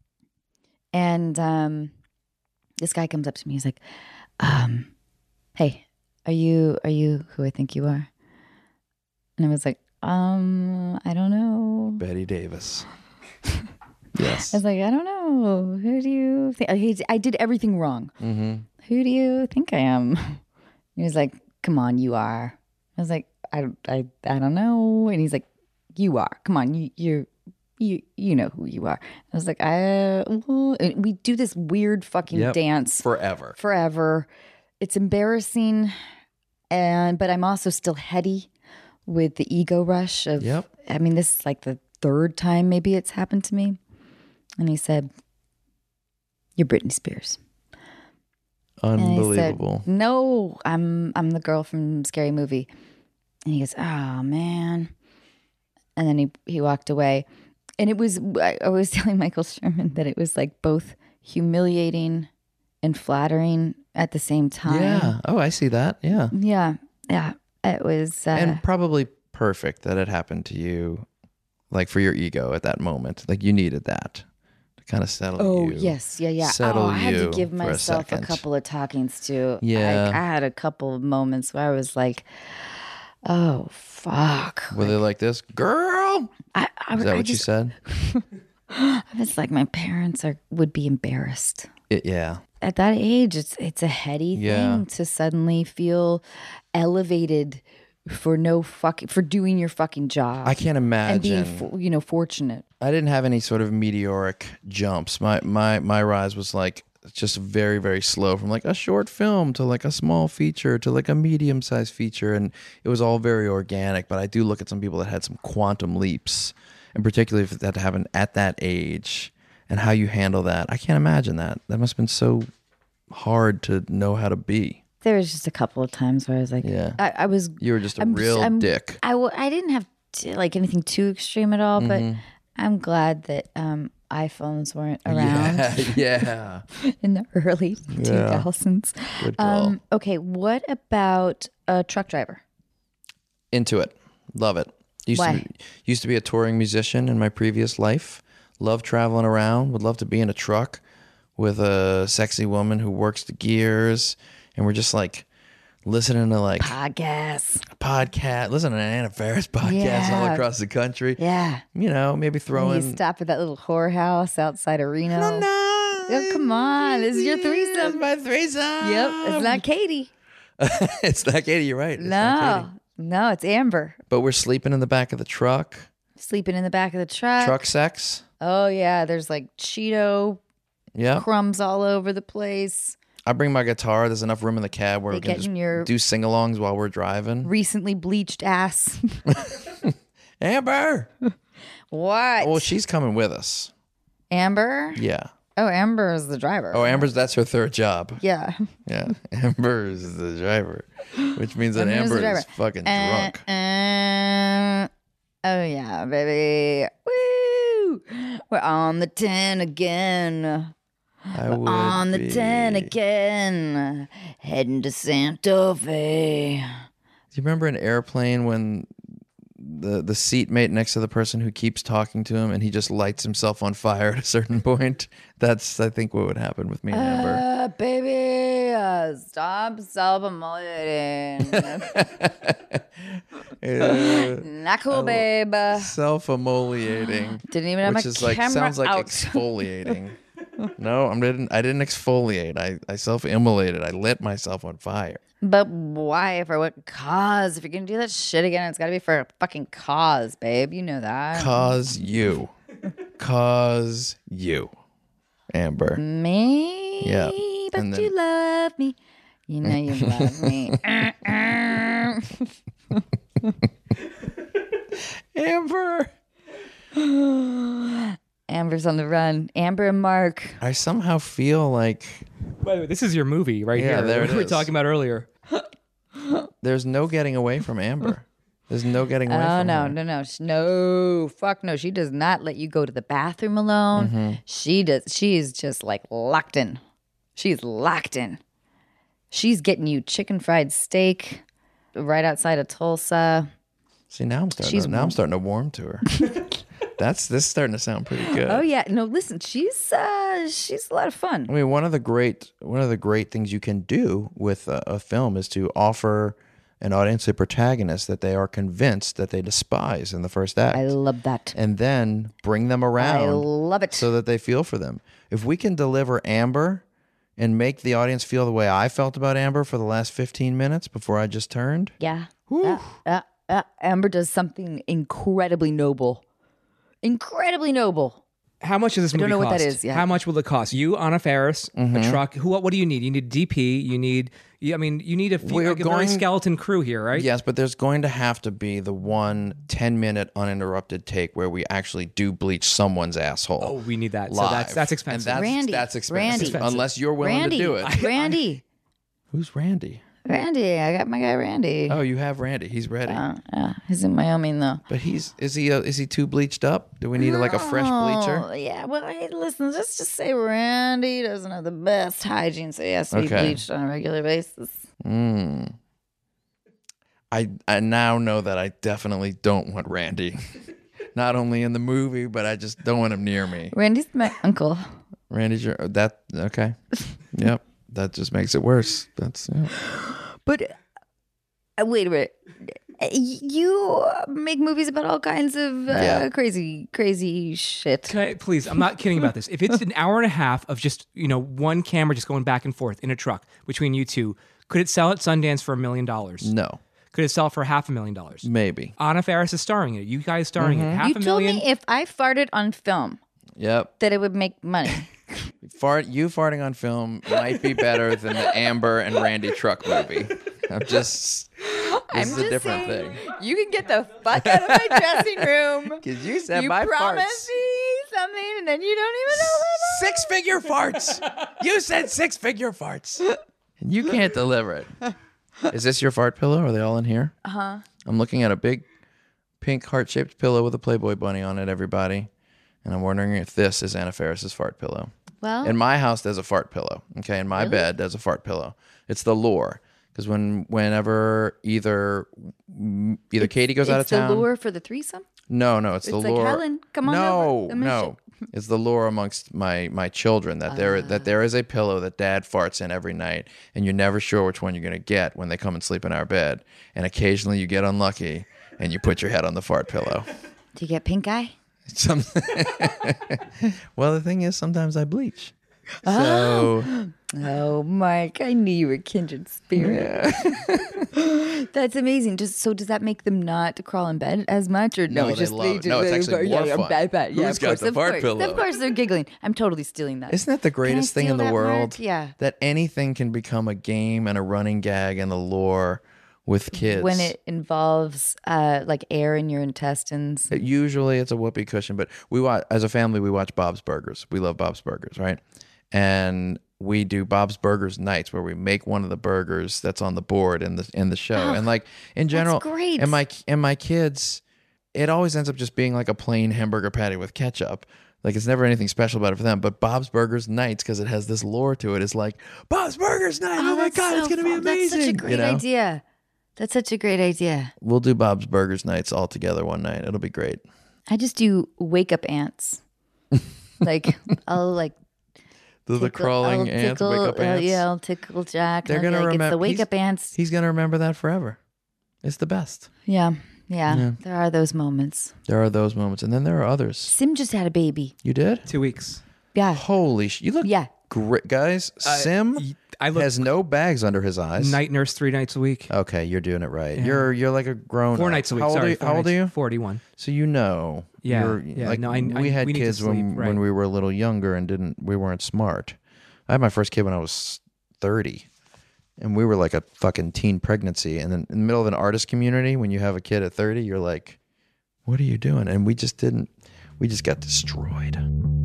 And this guy comes up to me. He's like, hey, are you who I think you are? And I was like, I don't know. Betty Davis. Yes. I was like, I don't know. Who do you think? I did everything wrong. Mm-hmm. Who do you think I am? He was like, come on, you are. I was like, I don't know. And he's like, you are. Come on, you know who you are. I was like, well, and we do this weird fucking Yep. dance Forever. It's embarrassing, but I'm also still heady with the ego rush of. Yep. I mean, this is like the third time maybe it's happened to me. And he said, "You're Britney Spears." And I Unbelievable. said, no, I'm the girl from Scary Movie. And he goes, oh, man. And then he walked away. And it was, I was telling Michael Sherman that it was like both humiliating and flattering at the same time. Yeah. Oh, I see that. Yeah. Yeah. Yeah. It was. And probably perfect that it happened to you, like for your ego at that moment. Like you needed that to kind of settle you. Oh, yes. Yeah. Yeah. Settle I had you to give for myself a second. couple of talkings too. Yeah. I had a couple of moments where I was like, oh, fuck. Were they like this? Girl! Is that what you said? It's like my parents would be embarrassed. Yeah. At that age, it's a heady thing to suddenly feel elevated for doing your fucking job. I can't imagine. And being fortunate. I didn't have any sort of meteoric jumps. My rise was like just very, very slow, from like a short film to like a small feature to like a medium-sized feature, and it was all very organic. But I do look at some people that had some quantum leaps, and particularly if that happened at that age, and how you handle that. I can't imagine that. That must have been so hard to know how to be. There was just a couple of times where I was like, I was. You were just a real dick. I didn't have like anything too extreme at all, but I'm glad that iPhones weren't around. Yeah. In the early 2000s. Good call. Okay, what about a truck driver? Into it. Love it. Used to be a touring musician in my previous life. Love traveling around. Would love to be in a truck with a sexy woman who works the gears. And we're just like listening to like podcasts, listening to Anna Faris podcasts all across the country. Yeah. Maybe throwing. You stop at that little whorehouse outside of Reno. No. Oh, come on. This is your threesome. It's my threesome. Yep. It's not Katie. It's not Katie. You're right. It's not Katie. No, it's Amber. But we're sleeping in the back of the truck. Sleeping in the back of the truck. Truck sex. Oh, yeah. There's like Cheeto crumbs all over the place. I bring my guitar. There's enough room in the cab where we can just do sing-alongs while we're driving. Recently bleached ass. Amber! What? Well, she's coming with us. Amber? Yeah. Oh, Amber is the driver. Oh, that's her third job. Yeah. Yeah. Amber is the driver, which means that Amber is fucking drunk. Oh, yeah, baby. Woo! We're on the 10 again. On the 10 again, heading to Santa Fe. Do you remember an airplane when the seatmate next to the person who keeps talking to him and he just lights himself on fire at a certain point? That's, I think, what would happen with me and Amber. Baby, stop self-immolating. Not cool, babe. Self-immolating. Didn't even have my camera sounds like out. Exfoliating. No, I didn't exfoliate. I self-immolated. I lit myself on fire. But why? For what cause? If you're gonna do that shit again, it's gotta be for a fucking cause, babe. You know that. Cause you, Amber. Me? Yeah. But you love me. You know you love me. Amber. Amber's on the run. Amber and Mark. I somehow feel like. By the way, this is your movie right here. There it we were is. talking about earlier. There's no getting away from Amber. There's no getting away from her. No. Fuck no. She does not let you go to the bathroom alone. Mm-hmm. She does. She's just like locked in. She's locked in. She's getting you chicken fried steak right outside of Tulsa. See, now I'm starting to warm to her. This is starting to sound pretty good. Oh yeah, no, listen, she's a lot of fun. I mean, one of the great things you can do with a film is to offer an audience a protagonist that they are convinced that they despise in the first act. I love that. And then bring them around. I love it. So that they feel for them. If we can deliver Amber and make the audience feel the way I felt about Amber for the last 15 minutes before I just turned. Yeah. Amber does something incredibly noble. Incredibly noble. How much does this movie cost? I don't know what that is yet. How much will it cost? You, Anna Faris, a truck. What do you need? You need DP. You need a very skeleton crew here, right? Yes, but there's going to have to be the 10-minute uninterrupted take where we actually do bleach someone's asshole. Oh, we need that. Live. So that's expensive. And that's expensive. Randy. Unless you're willing to do it. Randy. Who's Randy? Randy, I got my guy Randy. Oh, you have Randy. He's ready. Yeah, he's in Wyoming though. But is he too bleached up? Do we need like a fresh bleacher? Oh, yeah. Well, hey, listen, let's just say Randy doesn't have the best hygiene, so he has to be bleached on a regular basis. I now know that I definitely don't want Randy. Not only in the movie, but I just don't want him near me. Randy's my uncle. Randy's your okay. Yep. That just makes it worse. That's But wait a minute. You make movies about all kinds of crazy shit. Please, I'm not kidding about this. If it's an hour and a half of just, one camera just going back and forth in a truck between you two, could it sell at Sundance for $1 million? No. Could it sell for $500,000? Maybe. Anna Faris is starring in it. You guys starring in it. You told me if I farted on film, that it would make money. You farting on film might be better than the Amber and Randy truck movie. This is a different thing. You can get the fuck out of my dressing room. Because you said you my promised farts. me something and then you don't even know about it. 6-figure farts. You said 6-figure farts. And you can't deliver it. Is this your fart pillow? Are they all in here? Uh-huh. I'm looking at a big pink heart-shaped pillow with a Playboy bunny on it, everybody. And I'm wondering if this is Anna Faris's fart pillow. Well, in my house, there's a fart pillow. Okay, in my bed, there's a fart pillow. It's the lure. Because whenever either Katie goes out of town, it's the lure for the threesome. No, it's the like, lure. Helen, come on over. No, it's the lure amongst my children that there is a pillow that Dad farts in every night, and you're never sure which one you're gonna get when they come and sleep in our bed. And occasionally you get unlucky, and you put your head on the fart pillow. Do you get pink eye? Well, the thing is, sometimes I bleach. So, oh, Mark, I knew you were kindred spirit. Yeah. That's amazing. Does that make them not crawl in bed as much, or no? They just love it. No, it's actually more fun. Who's got the fart pillow? Of course, they're giggling. I'm totally stealing that. Isn't that the greatest thing in the world? Mark? Yeah. That anything can become a game and a running gag and the lore with kids. When it involves like air in your intestines. Usually it's a whoopee cushion, but as a family, we watch Bob's Burgers. We love Bob's Burgers, right? And we do Bob's Burgers nights where we make one of the burgers that's on the board in the show. And like in general, that's great. And my kids, it always ends up just being like a plain hamburger patty with ketchup. Like it's never anything special about it for them. But Bob's Burgers nights, because it has this lore to it, is like Bob's Burgers night. Oh my God, it's gonna be amazing. That's such a great idea. That's such a great idea. We'll do Bob's Burgers nights all together one night. It'll be great. I just do wake up ants. Like I'll like the crawling ants, wake up ants. Yeah, I'll tickle Jack. They're gonna remember it's the wake up ants. He's gonna remember that forever. It's the best. Yeah. There are those moments. There are those moments, and then there are others. Sim just had a baby. You did? 2 weeks. Yeah. Holy you look great, guys. Sim has no bags under his eyes. Night nurse 3 nights a week. Okay, you're doing it right. Yeah. You're like a grown 4 nights a week. How old are you? 41. So you know. Yeah. We had kids when we were a little younger and we weren't smart. I had my first kid when I was 30. And we were like a fucking teen pregnancy. And then in the middle of an artist community, when you have a kid at 30, you're like, what are you doing? And we just got destroyed.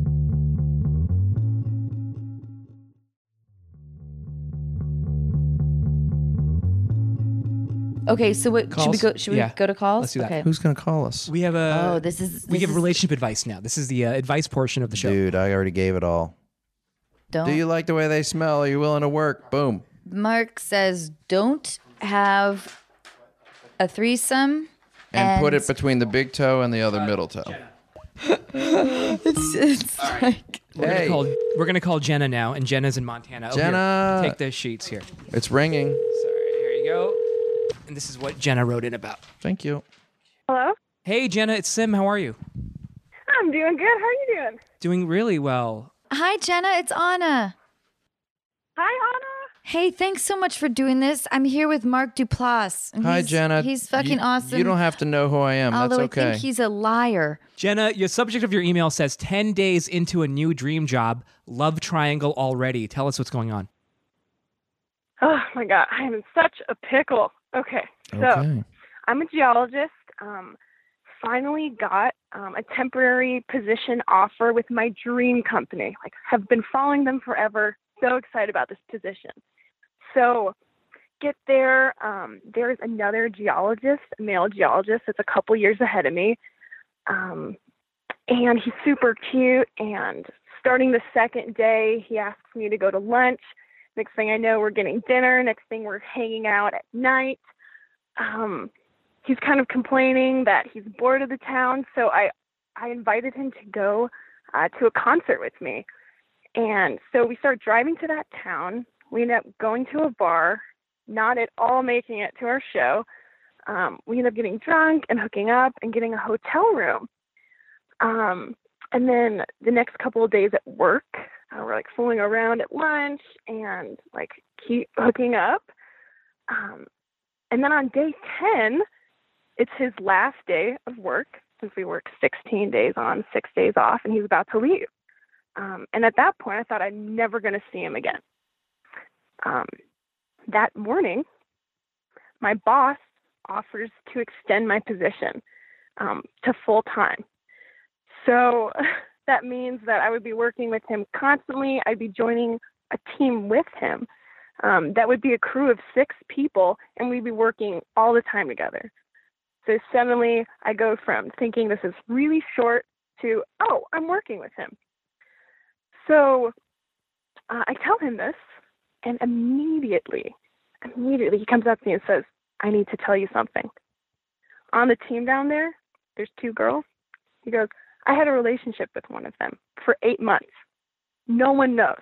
Okay, so what calls? should we go to calls? Let's do that. Okay. Who's going to call us? We have we give relationship advice now. This is the advice portion of the show. Dude, I already gave it all. Don't. Do you like the way they smell? Are you willing to work? Boom. Mark says don't have a threesome and put it between the big toe and the other middle toe. It's like we're gonna call Jenna now, and Jenna's in Montana. Jenna, here, take the sheets here. It's ringing. Sorry, here you go. And this is what Jenna wrote in about. Thank you. Hello? Hey, Jenna, it's Sim. How are you? I'm doing good. How are you doing? Doing really well. Hi, Jenna. It's Anna. Hi, Anna. Hey, thanks so much for doing this. I'm here with Mark Duplass. Hi, Jenna. He's fucking awesome. You don't have to know who I am. Although That's okay. I think he's a liar. Jenna, your subject of your email says 10 days into a new dream job, love triangle already. Tell us what's going on. Oh, my God. I am in such a pickle. Okay. So I'm a geologist. Finally got a temporary position offer with my dream company. Like, have been following them forever. So excited about this position. So get there, there's another geologist, a male geologist that's a couple years ahead of me. And he's super cute. And starting the second day, he asks me to go to lunch. Next thing I know, we're getting dinner. Next thing, we're hanging out at night. He's kind of complaining that he's bored of the town. So I invited him to go to a concert with me. And so we start driving to that town. We end up going to a bar, not at all making it to our show. We end up getting drunk and hooking up and getting a hotel room. And then the next couple of days at work, we're like fooling around at lunch and like keep hooking up. And then on day 10, it's his last day of work since we work 16 days on, 6 days off, and he's about to leave. And at that point, I thought I'm never going to see him again. That morning, my boss offers to extend my position to full time. So that means that I would be working with him constantly. I'd be joining a team with him. That would be a crew of 6 people, and we'd be working all the time together. So suddenly I go from thinking this is really short to, oh, I'm working with him. So I tell him this, and immediately he comes up to me and says, I need to tell you something. On the team down there, there's 2 girls. He goes, I had a relationship with one of them for 8 months. No one knows.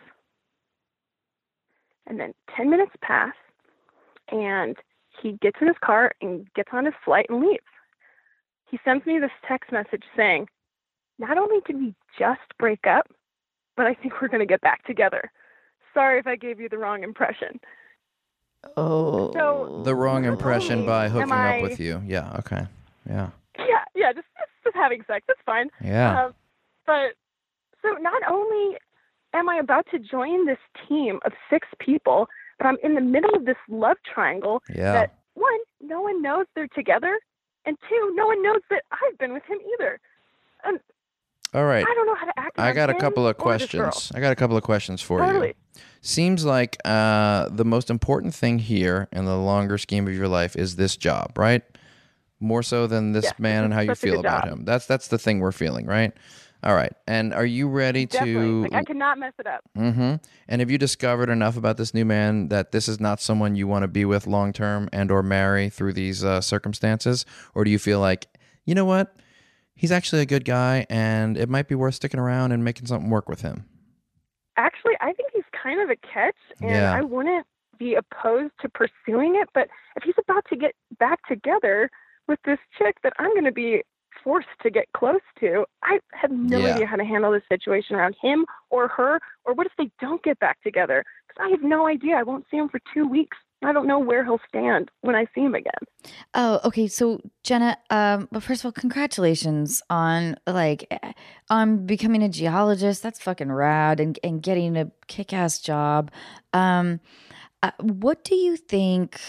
And then 10 minutes pass, and he gets in his car and gets on his flight and leaves. He sends me this text message saying, not only did we just break up, but I think we're going to get back together. Sorry if I gave you the wrong impression. Oh. So, the wrong impression by hooking up with you. Yeah, okay. Yeah. Yeah, just having sex. That's fine. Yeah. But so not only am I about to join this team of 6 people, but I'm in the middle of this love triangle that, 1, no one knows they're together, and 2, no one knows that I've been with him either. And all right. I don't know how to act. I got a couple of questions for you. Seems like the most important thing here in the longer scheme of your life is this job, right? More so than this man and how you feel about him. That's the thing we're feeling, right? All right. And are you ready to... Like, I cannot mess it up. Mm-hmm. And have you discovered enough about this new man that this is not someone you want to be with long-term and or marry through these circumstances? Or do you feel like, you know what? He's actually a good guy and it might be worth sticking around and making something work with him? Actually, I think he's kind of a catch, and I wouldn't be opposed to pursuing it. But if he's about to get back together with this chick that I'm going to be forced to get close to, I have no idea how to handle this situation around him or her, or what if they don't get back together? Because I have no idea. I won't see him for 2 weeks. I don't know where he'll stand when I see him again. Oh, okay. So Jenna, but first of all, congratulations on becoming a geologist. That's fucking rad, and getting a kick-ass job. What do you think?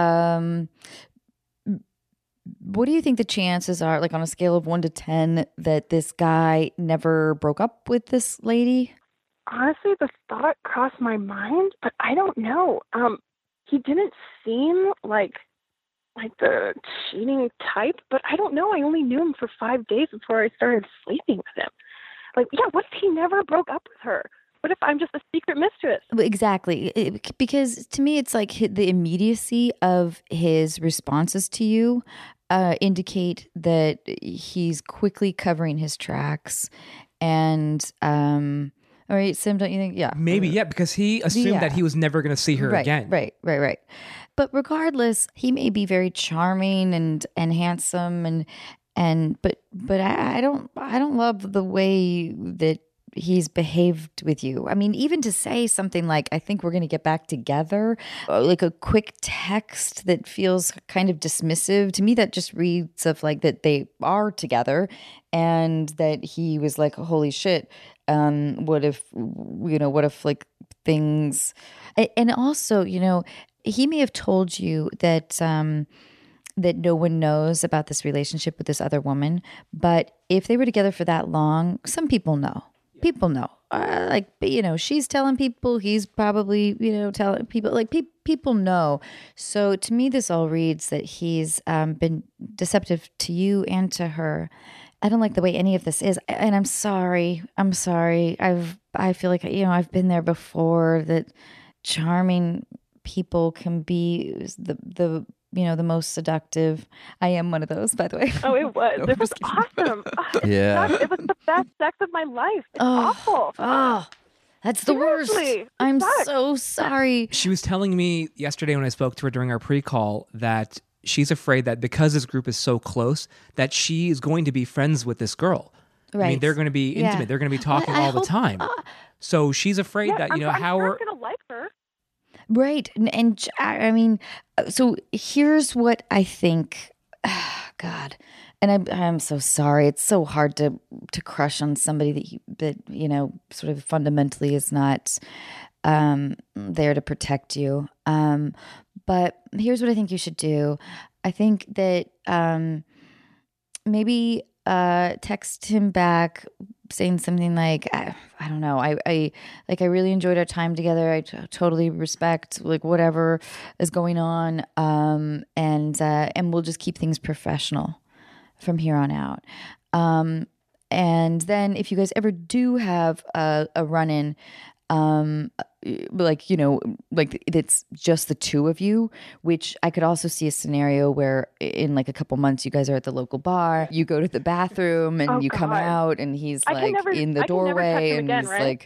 What do you think the chances are, like on a scale of 1 to 10, that this guy never broke up with this lady? Honestly, the thought crossed my mind, but I don't know. He didn't seem like the cheating type, but I don't know. I only knew him for 5 days before I started sleeping with him. Like, yeah, what if he never broke up with her? What if I'm just a secret mistress? Exactly. Because to me, it's like the immediacy of his responses to you indicate that he's quickly covering his tracks. And, all right, Sim, don't you think? Yeah. Maybe, yeah, because he assumed that he was never going to see her again. Right. But regardless, he may be very charming and handsome but I don't love the way that he's behaved with you. I mean, even to say something like, I think we're going to get back together, like a quick text that feels kind of dismissive, to me, that just reads of like that they are together and that he was like, holy shit. What if like things, and also, he may have told you that, that no one knows about this relationship with this other woman, but if they were together for that long, some people know. People know. like, she's telling people, he's probably, telling people, like people know. So to me, this all reads that he's been deceptive to you and to her. I don't like the way any of this is, and I'm sorry. I feel like, I've been there before, that charming people can be the most seductive. I am one of those, by the way. Oh, it was. It was awesome. Yeah. It was the best sex of my life. It's awful. Oh, that's the worst. I'm so sorry. She was telling me yesterday when I spoke to her during our pre-call that she's afraid that because this group is so close, that she is going to be friends with this girl. Right. I mean, they're going to be intimate. Yeah. They're going to be talking all the time. So she's afraid that, I'm how sure I'm going to like her. Right. And I mean, so here's what I think. God. And I'm so sorry. It's so hard to crush on somebody that sort of fundamentally is not there to protect you. But here's what I think you should do. I think that maybe text him back saying something like, I don't know, I really enjoyed our time together. I totally respect like whatever is going on, and we'll just keep things professional from here on out. And then if you guys ever do have a run-in, like it's just the two of you, which I could also see a scenario where in like a couple months you guys are at the local bar, you go to the bathroom and come out and he's like in the doorway and again, he's right? like,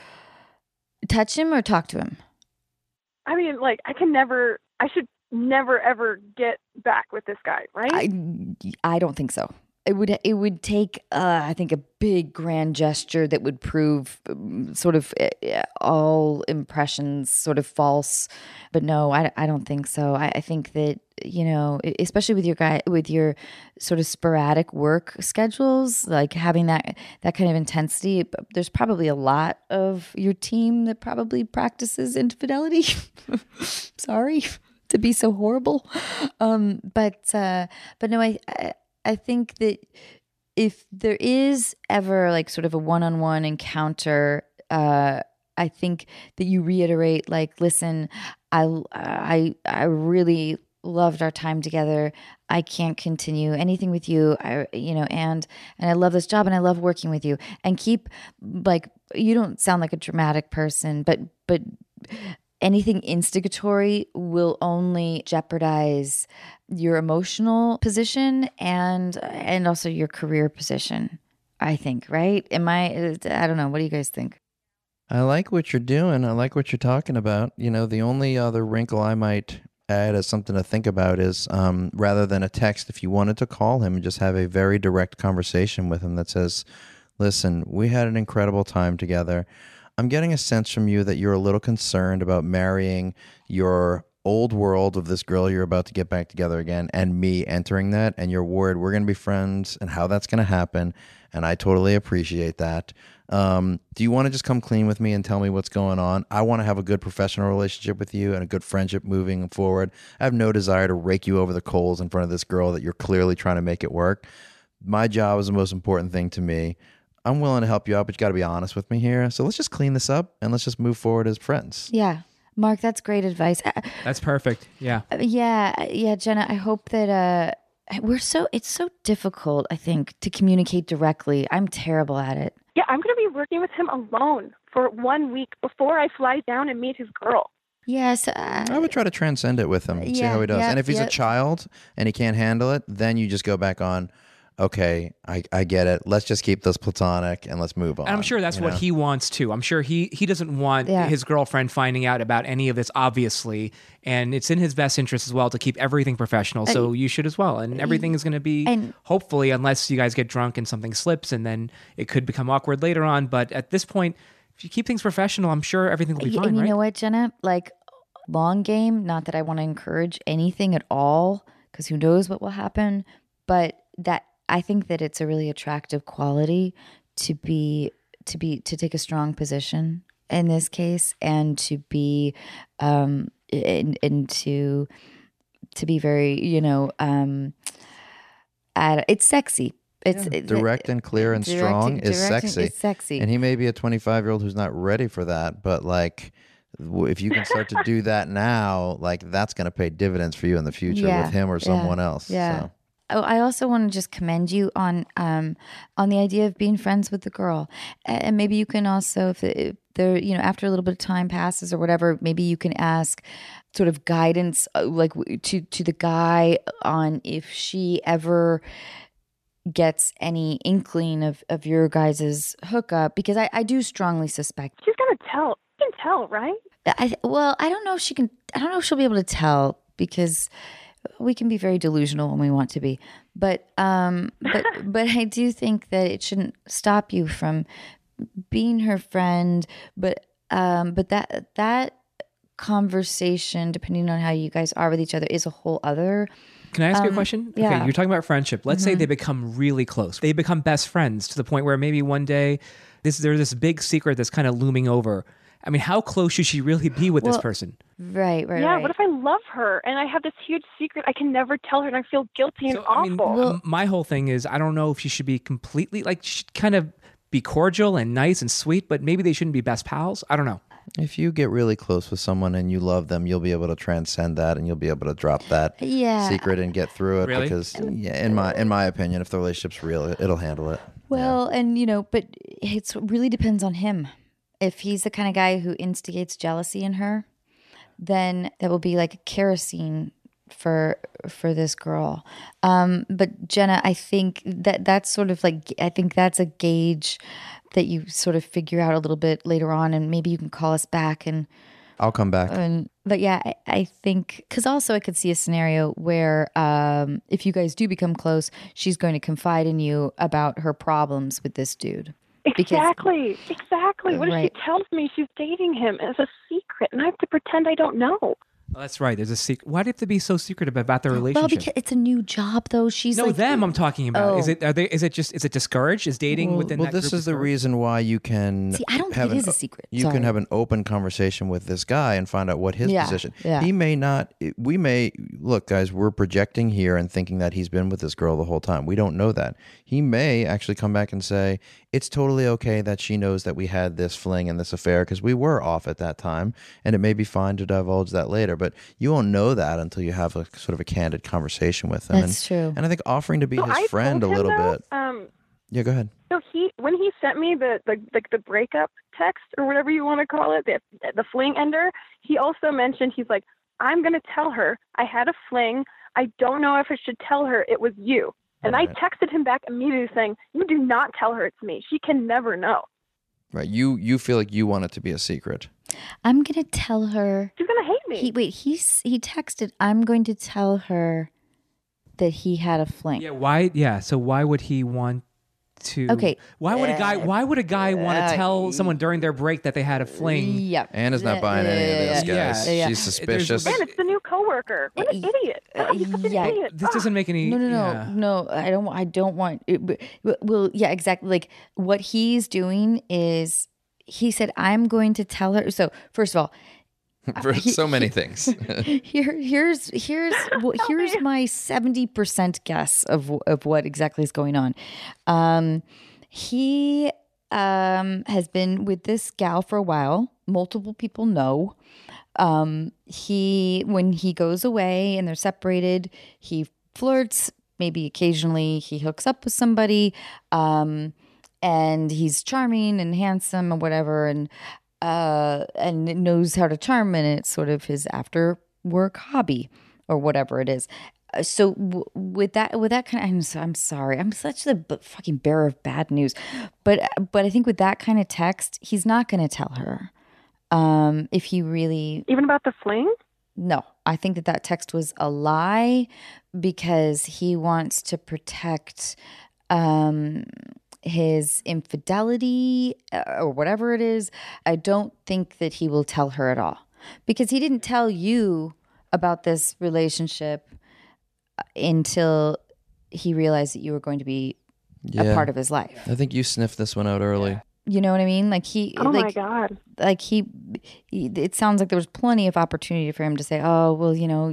touch him or talk to him? I mean, like I should never ever get back with this guy, right? I don't think so. It would take, I think, a big grand gesture that would prove sort of all impressions sort of false. But no, I don't think so. I think that, especially with your sort of sporadic work schedules, like having that kind of intensity, there's probably a lot of your team that probably practices infidelity. Sorry to be so horrible. But no, I think that if there is ever like sort of a one-on-one encounter, I think that you reiterate like, listen, I really loved our time together. I can't continue anything with you. And I love this job and I love working with you. And keep like, you don't sound like a dramatic person, but anything instigatory will only jeopardize your emotional position and also your career position, I think, right? I don't know. What do you guys think? I like what you're doing. I like what you're talking about. The only other wrinkle I might add as something to think about is rather than a text, if you wanted to call him and just have a very direct conversation with him that says, listen, we had an incredible time together. I'm getting a sense from you that you're a little concerned about marrying your old world of this girl you're about to get back together again and me entering that, and you're worried we're going to be friends and how that's going to happen, and I totally appreciate that. Do you want to just come clean with me and tell me what's going on? I want to have a good professional relationship with you and a good friendship moving forward. I have no desire to rake you over the coals in front of this girl that you're clearly trying to make it work. My job is the most important thing to me. I'm willing to help you out, but you got to be honest with me here. So let's just clean this up and let's just move forward as friends. Yeah. Mark, that's great advice. That's perfect. Yeah. Yeah, Jenna, I hope that it's so difficult, I think, to communicate directly. I'm terrible at it. Yeah, I'm going to be working with him alone for 1 week before I fly down and meet his girl. Yes. I would try to transcend it with him, see how he does. And if he's a child and he can't handle it, then you just go back on, okay, I get it. Let's just keep this platonic and let's move on. And I'm sure that's what he wants too. I'm sure he doesn't want his girlfriend finding out about any of this, obviously. And it's in his best interest as well to keep everything professional. So you should as well. And everything is going to be, hopefully, unless you guys get drunk and something slips and then it could become awkward later on. But at this point, if you keep things professional, I'm sure everything will be fine, and you right? know what, Jenna? Like, long game, not that I want to encourage anything at all, because who knows what will happen. But I think that it's a really attractive quality to take a strong position in this case, and to be and to be very, it's sexy. It's direct and clear and strong is sexy. It's sexy. And he may be a 25-year-old who's not ready for that, but like if you can start to do that now, like that's going to pay dividends for you in the future with him or someone else. Yeah. So. Oh, I also want to just commend you on the idea of being friends with the girl, and maybe you can also, if there, after a little bit of time passes or whatever, maybe you can ask sort of guidance, like to the guy on if she ever gets any inkling of your guys' hookup, because I do strongly suspect she's gonna tell. She can tell, right? I don't know if she can. I don't know if she'll be able to tell, because we can be very delusional when we want to be, but I do think that it shouldn't stop you from being her friend. But that conversation, depending on how you guys are with each other, is a whole other. Can I ask you a question? Yeah. Okay, you're talking about friendship. Let's say they become really close. They become best friends to the point where maybe one day there's this big secret that's kind of looming over. I mean, how close should she really be with this person? Right. Yeah, what if I love her and I have this huge secret I can never tell her and I feel guilty and awful? My whole thing is I don't know if she should be completely, like, she should kind of be cordial and nice and sweet, but maybe they shouldn't be best pals. I don't know. If you get really close with someone and you love them, you'll be able to transcend that and you'll be able to drop that secret and get through it. Really? Because in my opinion, if the relationship's real, it'll handle it. Well, and but it really depends on him. If he's the kind of guy who instigates jealousy in her, then that will be like kerosene for this girl. But Jenna, I think that's sort of like, I think that's a gauge that you sort of figure out a little bit later on, and maybe you can call us back and I'll come back. But yeah, I think, because also I could see a scenario where if you guys do become close, she's going to confide in you about her problems with this dude. Exactly. What if she tells me she's dating him as a secret and I have to pretend I don't know? Oh, that's right. There's a secret. Why do you have to be so secretive about their relationship? Well, because it's a new job, though. She's no, like, them. I'm talking about. Oh. Is it discouraged? Is dating within that group? Well, this is the reason why you can. See, I don't think it is a secret. You can have an open conversation with this guy and find out what his position. Yeah. He may not. We may look, guys. We're projecting here and thinking that he's been with this girl the whole time. We don't know that. He may actually come back and say it's totally okay that she knows that we had this fling and this affair because we were off at that time, and it may be fine to divulge that later. But you won't know that until you have a sort of a candid conversation with him. That's true. And I think offering to be his friend a little bit. Yeah, go ahead. So when he sent me the breakup text or whatever you want to call it, the fling ender, he also mentioned, he's like, I'm going to tell her I had a fling. I don't know if I should tell her it was you. And I texted him back immediately saying, you do not tell her it's me. She can never know. Right. You feel like you want it to be a secret. I'm going to tell her. She's going to hate me. He texted, I'm going to tell her that he had a fling. Yeah. Why? Yeah. So why would he want to? Okay. Why would a guy want to tell someone during their break that they had a fling? Yep. Anna's not buying any of this, guys. Yeah. She's suspicious. Man, it's the new coworker. What an idiot. He's such an idiot. This doesn't make any. No. I don't want it. Well, yeah, exactly. Like what he's doing is, he said, I'm going to tell her. So first of all, for so many things. Here's my 70% guess of what exactly is going on. He has been with this gal for a while. Multiple people know. When he goes away and they're separated, he flirts. Maybe occasionally he hooks up with somebody. And he's charming and handsome and whatever, and knows how to charm, and it's sort of his after work hobby or whatever it is. So with that kind of, I'm sorry, I'm such the fucking bearer of bad news, but I think with that kind of text, he's not going to tell her. If he really, even about the fling. No, I think that text was a lie because he wants to protect his infidelity or whatever it is. I don't think that he will tell her at all, because he didn't tell you about this relationship until he realized that you were going to be a part of his life. I think you sniffed this one out early. You know what I mean? Like Oh my God. Like he, it sounds like there was plenty of opportunity for him to say, "Oh, well,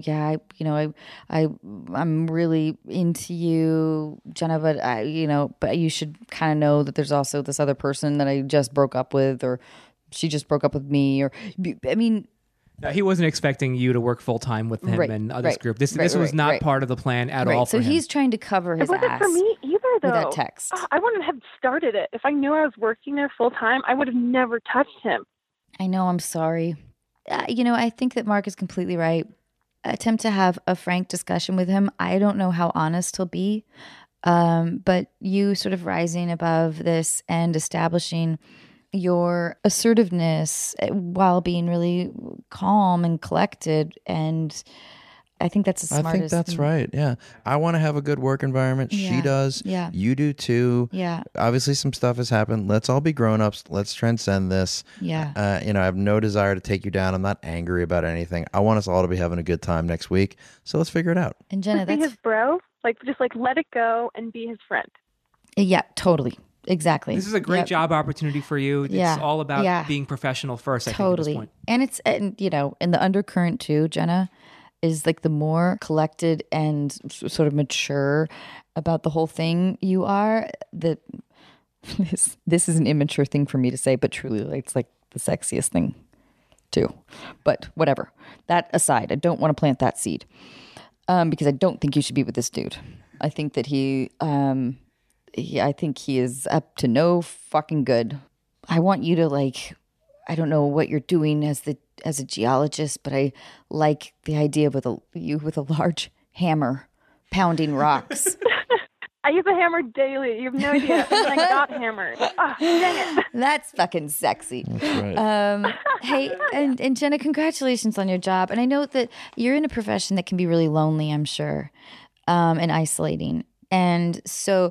I'm really into you, Jenna, but but you should kind of know that there's also this other person that I just broke up with, or she just broke up with me, or I mean." No, he wasn't expecting you to work full time with him and this group. This was not part of the plan at all. So he's trying to cover his ass. It wasn't for me either, though. With that text. I wouldn't have started it. If I knew I was working there full time, I would have never touched him. I know. I'm sorry. I think that Mark is completely right. Attempt to have a frank discussion with him. I don't know how honest he'll be, but you sort of rising above this and establishing your assertiveness while being really calm and collected, and I think that's the smartest. I think that's right. Yeah, I want to have a good work environment. Yeah. She does. Yeah, you do too. Yeah. Obviously, some stuff has happened. Let's all be grown-ups. Let's transcend this. Yeah. I have no desire to take you down. I'm not angry about anything. I want us all to be having a good time next week. So let's figure it out. And Jenna, be his bro. Just let it go and be his friend. Yeah, totally. Exactly. This is a great job opportunity for you. It's all about being professional first, I think, at this point. And it's, and the undercurrent too, Jenna, is like the more collected and sort of mature about the whole thing you are, that this is an immature thing for me to say, but truly it's like the sexiest thing too. But whatever. That aside, I don't want to plant that seed because I don't think you should be with this dude. I think that I think he is up to no fucking good. I want you to I don't know what you're doing as a geologist, but I like the idea of you with a large hammer pounding rocks. I use a hammer daily. You have no idea. I got hammered. Oh, dang it. That's fucking sexy. That's right. Hey, and Jenna, congratulations on your job. And I know that you're in a profession that can be really lonely, I'm sure, and isolating. And so,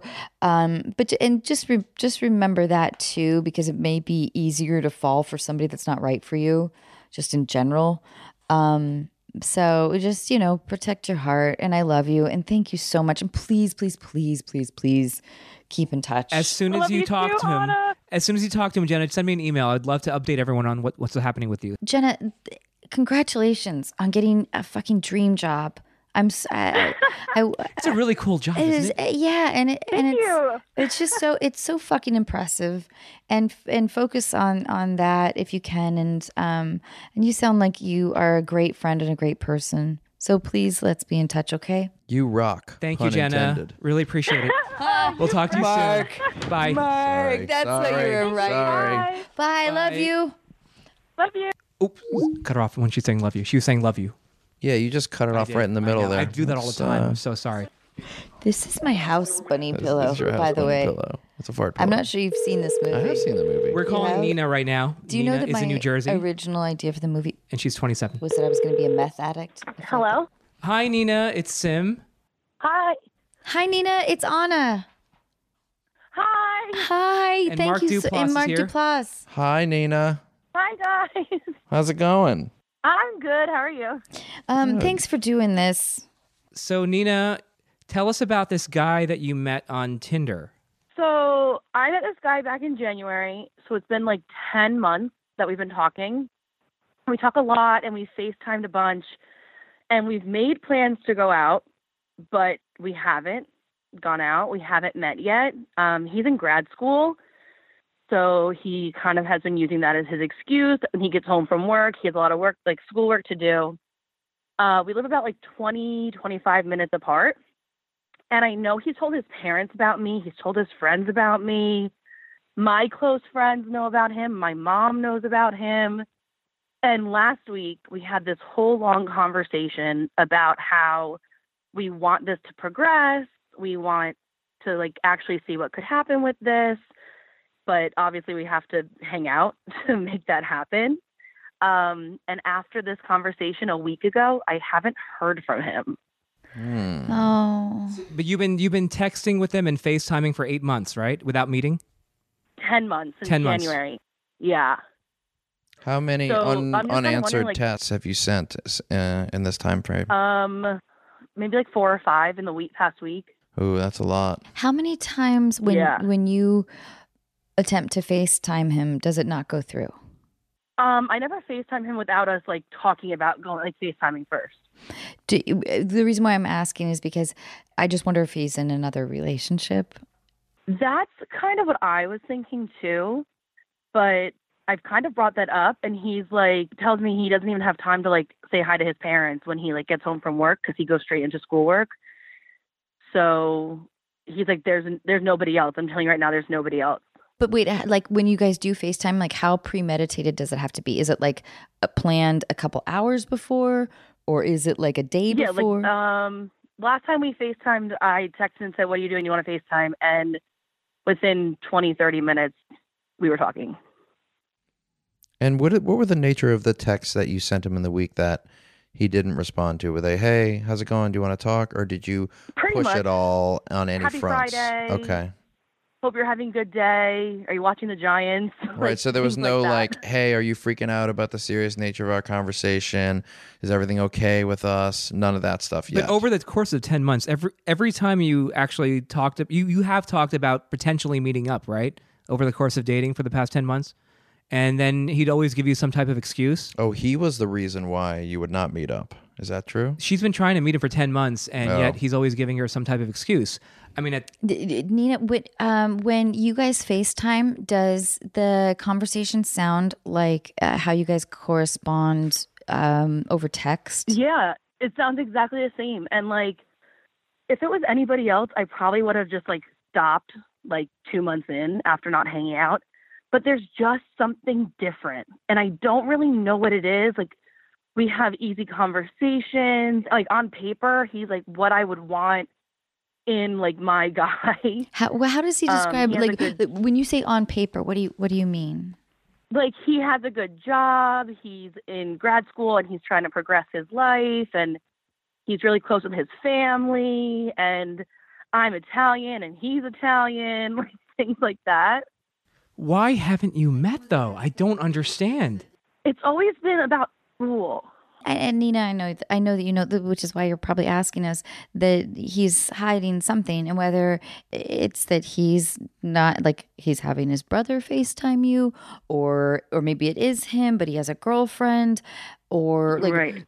just remember that too, because it may be easier to fall for somebody that's not right for you, just in general. So just, protect your heart, and I love you, and thank you so much. And please, please, please, please, please keep in touch. As soon as you talk to him, Jenna, send me an email. I'd love to update everyone on what's happening with you. Jenna, congratulations on getting a fucking dream job. It's a really cool job, isn't it? Yeah, and Thank you. It's just so fucking impressive, and focus on that if you can, and you sound like you are a great friend and a great person. So please, let's be in touch, okay? You rock. Thank you, Jenna. Intended. Really appreciate it. We'll talk to you soon. Bye. Mark, Sorry. that's what you were right. Sorry. Bye. Love you. Love you. Oops. Cut her off when she's saying love you. She was saying love you. Yeah, you just cut it off right in the middle there. I do that all the time. I'm so sorry. This is my house bunny pillow, This is your house by the bunny way. Pillow. It's a fart pillow. I'm not sure you've seen this movie. I have seen the movie. We're calling Nina right now. Do you Nina know that is my in New Jersey, original idea for the movie and she's 27. was that I was going to be a meth addict? Hello? Hi, Nina. It's Sim. Hi. Hi, Nina. It's Anna. Hi. Hi. And Thank Mark you. Duplass And is Mark here. Duplass. Hi, Nina. Hi, guys. How's it going? I'm good. How are you? Thanks for doing this. So, Nina, tell us about this guy that you met on Tinder. So I met this guy back in January. So it's been 10 months that we've been talking. We talk a lot and we FaceTimed a bunch. And we've made plans to go out, but we haven't gone out. We haven't met yet. He's in grad school. So he kind of has been using that as his excuse. When he gets home from work, he has a lot of work, schoolwork to do. We live about 25 minutes apart. And I know he's told his parents about me. He's told his friends about me. My close friends know about him. My mom knows about him. And last week, we had this whole long conversation about how we want this to progress. We want to actually see what could happen with this. But obviously we have to hang out to make that happen. And after this conversation a week ago, I haven't heard from him. Oh. But you've been texting with him and FaceTiming for 8 months, right? Without meeting? 10 months since 10 months. January. Yeah. How many So, I'm just unanswered wondering, texts have you sent in this time frame? Maybe 4 or 5 in the past week. Ooh, that's a lot. How many times when you attempt to FaceTime him, does it not go through? I never FaceTime him without us like talking about going like FaceTiming first. The reason why I'm asking is because I just wonder if he's in another relationship. That's kind of what I was thinking too, but I've kind of brought that up, and he's like tells me he doesn't even have time to like say hi to his parents when he like gets home from work because he goes straight into schoolwork. So he's like, there's nobody else. I'm telling you right now, there's nobody else. But wait, like when you guys do FaceTime, like how premeditated does it have to be? Is it like planned a couple hours before, or is it like a day before? Like last time we FaceTimed, I texted and said, "What are you doing? You want to FaceTime?" And within 20, 30 minutes, we were talking. And what were the nature of the texts that you sent him in the week that he didn't respond to? Were they, "Hey, how's it going? Do you want to talk?" Or did you push it all on any Happy fronts? Friday. Okay. Hope you're having a good day. Are you watching the Giants? Right. Like, So there was things no like, hey, are you freaking out about the serious nature of our conversation? Is everything okay with us? None of that stuff yet. But over the course of 10 months, every time you actually talked, you have talked about potentially meeting up, right? Over the course of dating for the past 10 months. And then he'd always give you some type of excuse. Oh, he was the reason why you would not meet up. Is that true? She's been trying to meet him for 10 months, and yet he's always giving her some type of excuse. I mean, Nina, when you guys FaceTime, does the conversation sound like how you guys correspond over text? Yeah, it sounds exactly the same. And like, if it was anybody else, I probably would have just like stopped like 2 months in after not hanging out. But there's just something different, and I don't really know what it is. Like, we have easy conversations. Like on paper, he's like what I would want in like my guy. How does he describe like when you say on paper? What do you mean? Like, he has a good job. He's in grad school and he's trying to progress his life, and he's really close with his family. And I'm Italian and he's Italian, like things like that. Why haven't you met though? I don't understand. It's always been about school. And Nina, I know that you know, which is why you're probably asking us that he's hiding something, and whether it's that he's not like he's having his brother FaceTime you, or maybe it is him, but he has a girlfriend, or like right.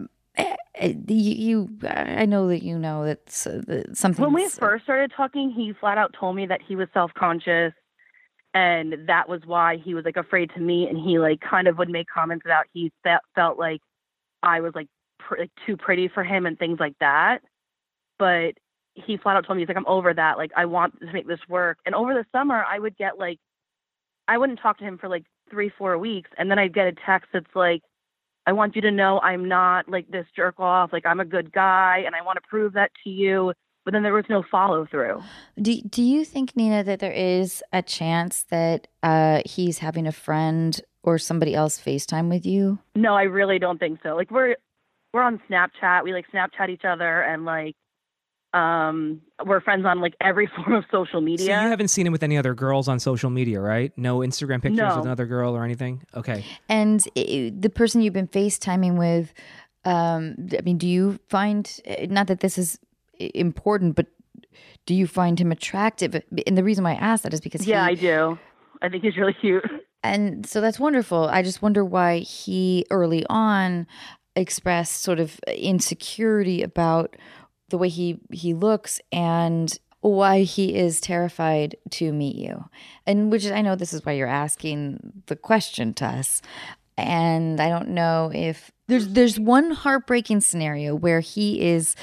I know that you know that something. When we first started talking, he flat out told me that he was self-conscious, and that was why he was like afraid to meet, and he like kind of would make comments about he felt like I was like too pretty for him and things like that. But he flat out told me, he's like, I'm over that. Like, I want to make this work. And over the summer, I would get like, I wouldn't talk to him for like 3-4 weeks. And then I'd get a text that's like, I want you to know I'm not like this jerk off. Like, I'm a good guy and I want to prove that to you. But then there was no follow through. Do you think, Nina, that there is a chance that he's having a friend or somebody else FaceTime with you? No, I really don't think so. Like, we're on Snapchat. We like Snapchat each other, and like we're friends on like every form of social media. So you haven't seen him with any other girls on social media, right? No Instagram pictures with another girl or anything? Okay. And the person you've been FaceTiming with, I mean, do you find, not that this is important, but do you find him attractive? And the reason why I ask that is because I do. I think he's really cute. And so that's wonderful. I just wonder why he early on expressed sort of insecurity about the way he looks and why he is terrified to meet you. And which is, I know this is why you're asking the question to us. And I don't know if there's one heartbreaking scenario where he is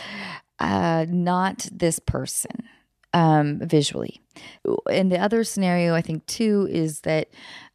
not this person visually. And the other scenario, I think, too, is that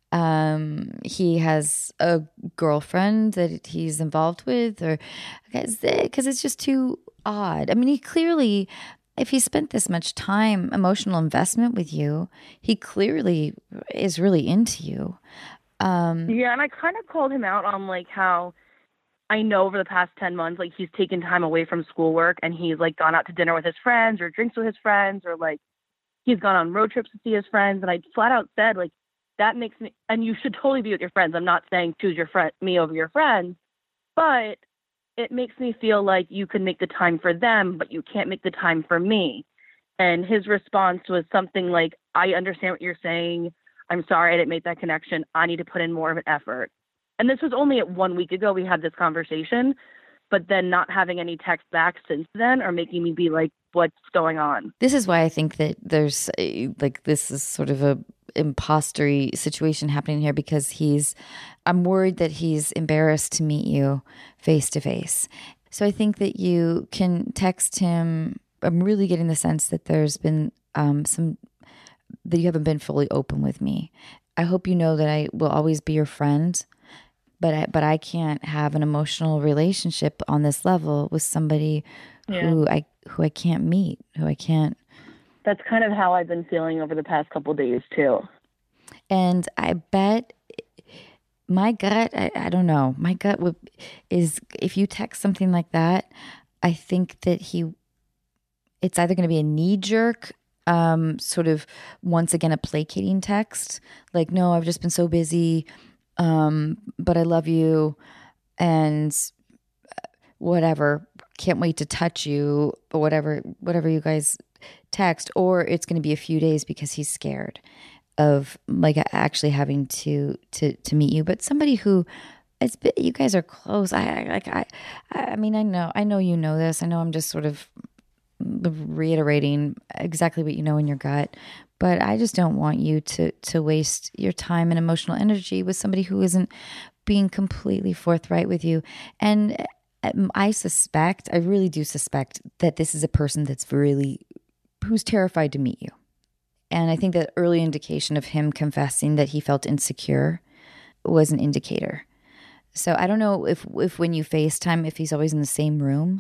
he has a girlfriend that he's involved with, or because it's just too odd. I mean, he clearly, if he spent this much time, emotional investment with you, he clearly is really into you. Yeah, and I kind of called him out on like how I know over the past 10 months, like he's taken time away from schoolwork and he's like gone out to dinner with his friends or drinks with his friends, or like he's gone on road trips to see his friends. And I flat out said, like, that makes me, and you should totally be with your friends. I'm not saying choose me over your friends, but it makes me feel like you can make the time for them, but you can't make the time for me. And his response was something like, I understand what you're saying. I'm sorry I didn't make that connection. I need to put in more of an effort. And this was only 1 week ago we had this conversation, but then not having any text back since then are making me be like, what's going on? This is why I think that there's this is sort of a impostery situation happening here, because I'm worried that he's embarrassed to meet you face to face. So I think that you can text him. I'm really getting the sense that there's been that you haven't been fully open with me. I hope you know that I will always be your friend, but I can't have an emotional relationship on this level with somebody who I can't meet, who I can't. That's kind of how I've been feeling over the past couple of days too. And I bet my gut, I don't know, my gut is if you text something like that, I think that it's either going to be a knee jerk, sort of once again a placating text, like, no, I've just been so busy, but I love you, and whatever, can't wait to touch you, or whatever you guys text, or it's going to be a few days because he's scared of like actually having to meet you. But somebody who you guys are close. I mean, I know you know this. I know I'm just sort of reiterating exactly what you know in your gut, but I just don't want you to waste your time and emotional energy with somebody who isn't being completely forthright with you. And I really do suspect that this is a person who's terrified to meet you. And I think that early indication of him confessing that he felt insecure was an indicator. So I don't know if when you FaceTime, if he's always in the same room.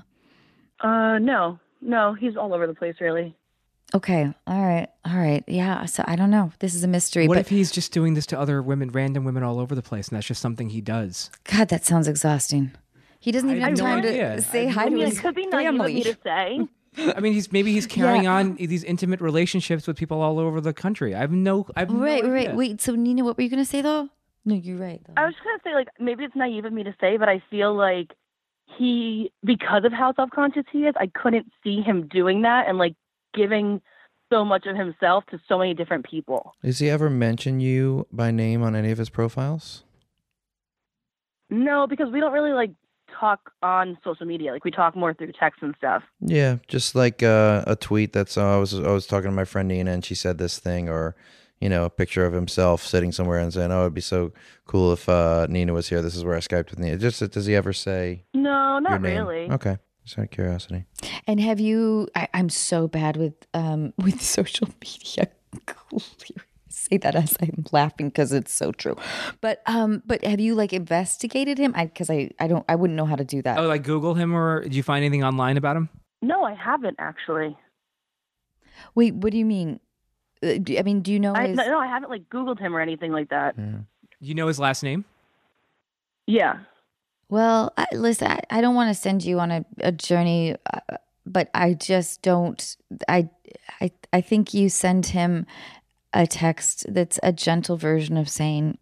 No, he's all over the place, really. Okay. All right. Yeah. So I don't know. This is a mystery. What if he's just doing this to other women, random women all over the place, and that's just something he does? God, that sounds exhausting. He doesn't even have time to say hi to his family. It could be naive of me to say. I mean, he's carrying on these intimate relationships with people all over the country. I've no idea. Wait. So Nina, what were you going to say though? No, you're right. Though. I was just going to say, like, maybe it's naive of me to say, but I feel like because of how self-conscious he is, I couldn't see him doing that and like giving so much of himself to so many different people. Does he ever mention you by name on any of his profiles? No, because we don't really like talk on social media. Like we talk more through text and stuff. Yeah, just like a tweet that's I was talking to my friend Nina and she said this thing, or a picture of himself sitting somewhere and saying, "Oh, it'd be so cool if Nina was here. This is where I Skyped with Nina." Just does he ever say? No, not really. Okay, just out of curiosity. And have you? I'm so bad with social media. Say that as I'm laughing because it's so true. But have you like investigated him? Because I wouldn't know how to do that. Oh, like Google him, or did you find anything online about him? No, I haven't actually. Wait, what do you mean? I mean, do you know his... No, I haven't like Googled him or anything like that. Yeah. You know his last name? Yeah. Well, listen, I don't want to send you on a journey, but I just don't. I think you send him a text that's a gentle version of saying,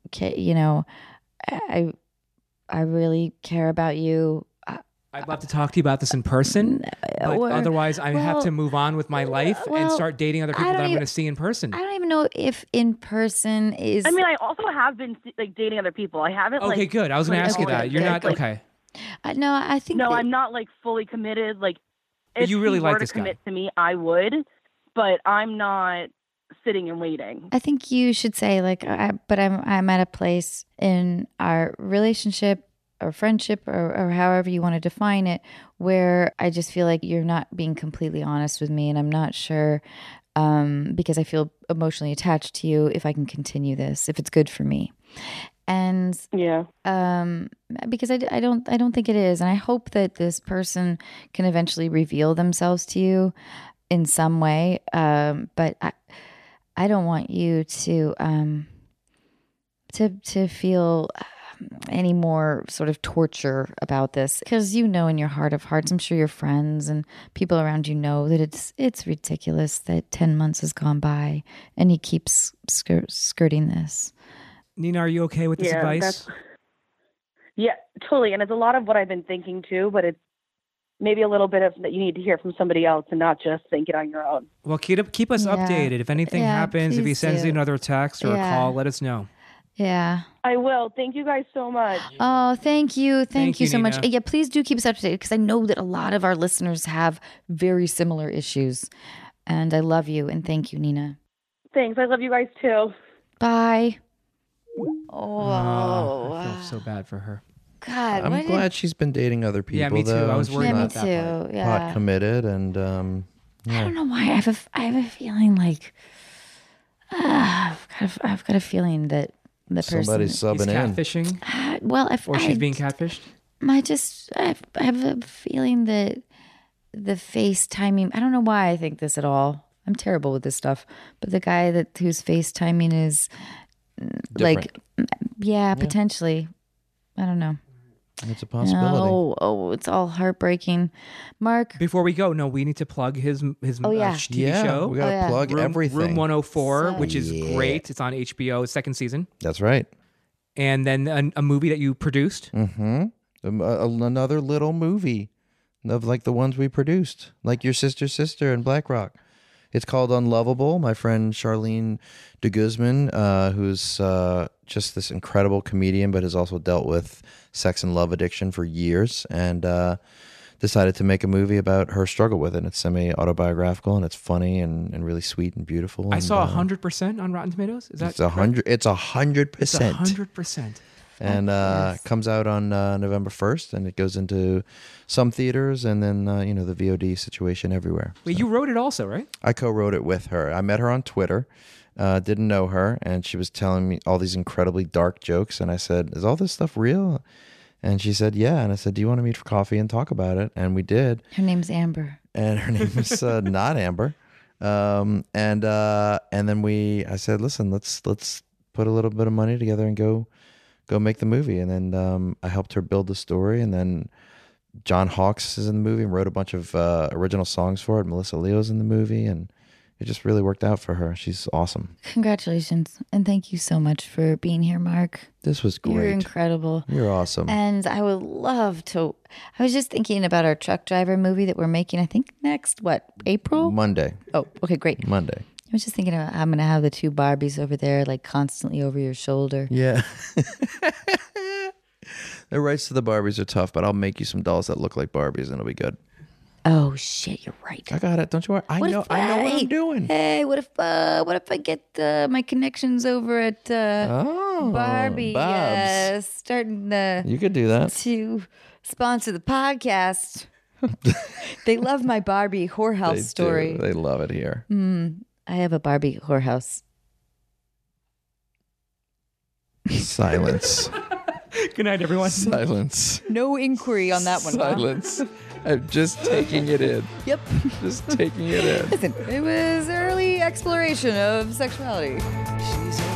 I really care about you. I'd love to talk to you about this in person, but otherwise I have to move on with my life and start dating other people that I'm going to see in person. I don't even know if in person is... I mean, I also have been like dating other people. I haven't Okay, good. I was going to ask you that. You're not... Okay. No, I think... No, I'm not like fully committed. Like, if you really he like were this to commit guy. to me, I would, but I'm not sitting and waiting. I think you should say like, but I'm at a place in our relationship or friendship or however you want to define it, where I just feel like you're not being completely honest with me, and I'm not sure because I feel emotionally attached to you if I can continue this, if it's good for me. And because I don't think it is, and I hope that this person can eventually reveal themselves to you in some way. But I don't want you to feel any more sort of torture about this, because in your heart of hearts, I'm sure your friends and people around you know that it's ridiculous that 10 months has gone by and he keeps skirting this. Nina, are you okay with this advice? Yeah, totally. And it's a lot of what I've been thinking too, but maybe a little bit of that you need to hear from somebody else and not just think it on your own. Well, keep us updated. If anything happens, if he sends you another text or a call, let us know. Yeah. I will. Thank you guys so much. Oh, thank you. Thank you so Nina. much. Yeah, please do keep us up to date because I know that a lot of our listeners have very similar issues. And I love you. And thank you, Nina. Thanks. I love you guys too. Bye. I feel so bad for her. God. I'm glad she's been dating other people. Yeah, me too. Though. I was worried about me that too. part. Yeah. Pot committed and I don't know why. I have a feeling like I've got a feeling that the somebody's person subbing in. Catfishing? well, Or she's being catfished? I have a feeling that the FaceTiming. I don't know why I think this at all. I'm terrible with this stuff. But the guy whose FaceTiming is Different. potentially. I don't know. It's a possibility. Oh, it's all heartbreaking. Mark, Before we go, no, we need to plug his TV show. We got to plug everything. Room 104, which is great. It's on HBO, second season. That's right. And then a movie that you produced. Mm-hmm. Another little movie of like the ones we produced, like Your Sister and Black Rock. It's called Unlovable. My friend Charlene de Guzman, who's just this incredible comedian, but has also dealt with sex and love addiction for years, and decided to make a movie about her struggle with it. It's semi-autobiographical, and it's funny and really sweet and beautiful. I saw 100% on Rotten Tomatoes. Is that it's 100%? It's 100%. It's 100%. And comes out on November 1st, and it goes into some theaters, and then the VOD situation everywhere. Wait, you wrote it also, right? I co-wrote it with her. I met her on Twitter, didn't know her, and she was telling me all these incredibly dark jokes, and I said, "Is all this stuff real?" And she said, "Yeah." And I said, "Do you want to meet for coffee and talk about it?" And we did. her name's Amber. And her name is not Amber. And then I said, "Listen, let's put a little bit of money together and go make the movie." And then I helped her build the story, and then John Hawkes is in the movie and wrote a bunch of original songs for it. Melissa Leo's in the movie, and it just really worked out for her. She's awesome. Congratulations. And thank you so much for being here, Mark. This was great. You're incredible. You're awesome. And I would love to. I was just thinking about our truck driver movie that we're making, I think next, April? Monday. Oh, okay, great. Monday. I was just thinking about how I'm going to have the two Barbies over there, like constantly over your shoulder. Yeah. The rights to the Barbies are tough, but I'll make you some dolls that look like Barbies, and it'll be good. Oh shit, you're right. I got it. Don't you worry. I know what I'm doing. Hey, what if I get my connections over at Barbie? Bob's. Starting You could do that. to sponsor the podcast. They love my Barbie whorehouse story. They love it here. I have a Barbie whorehouse. Silence. Good night, everyone. Silence. No inquiry on that one. Huh? Silence. I'm just taking it in. Yep. Just taking it in. Listen, it was early exploration of sexuality. She's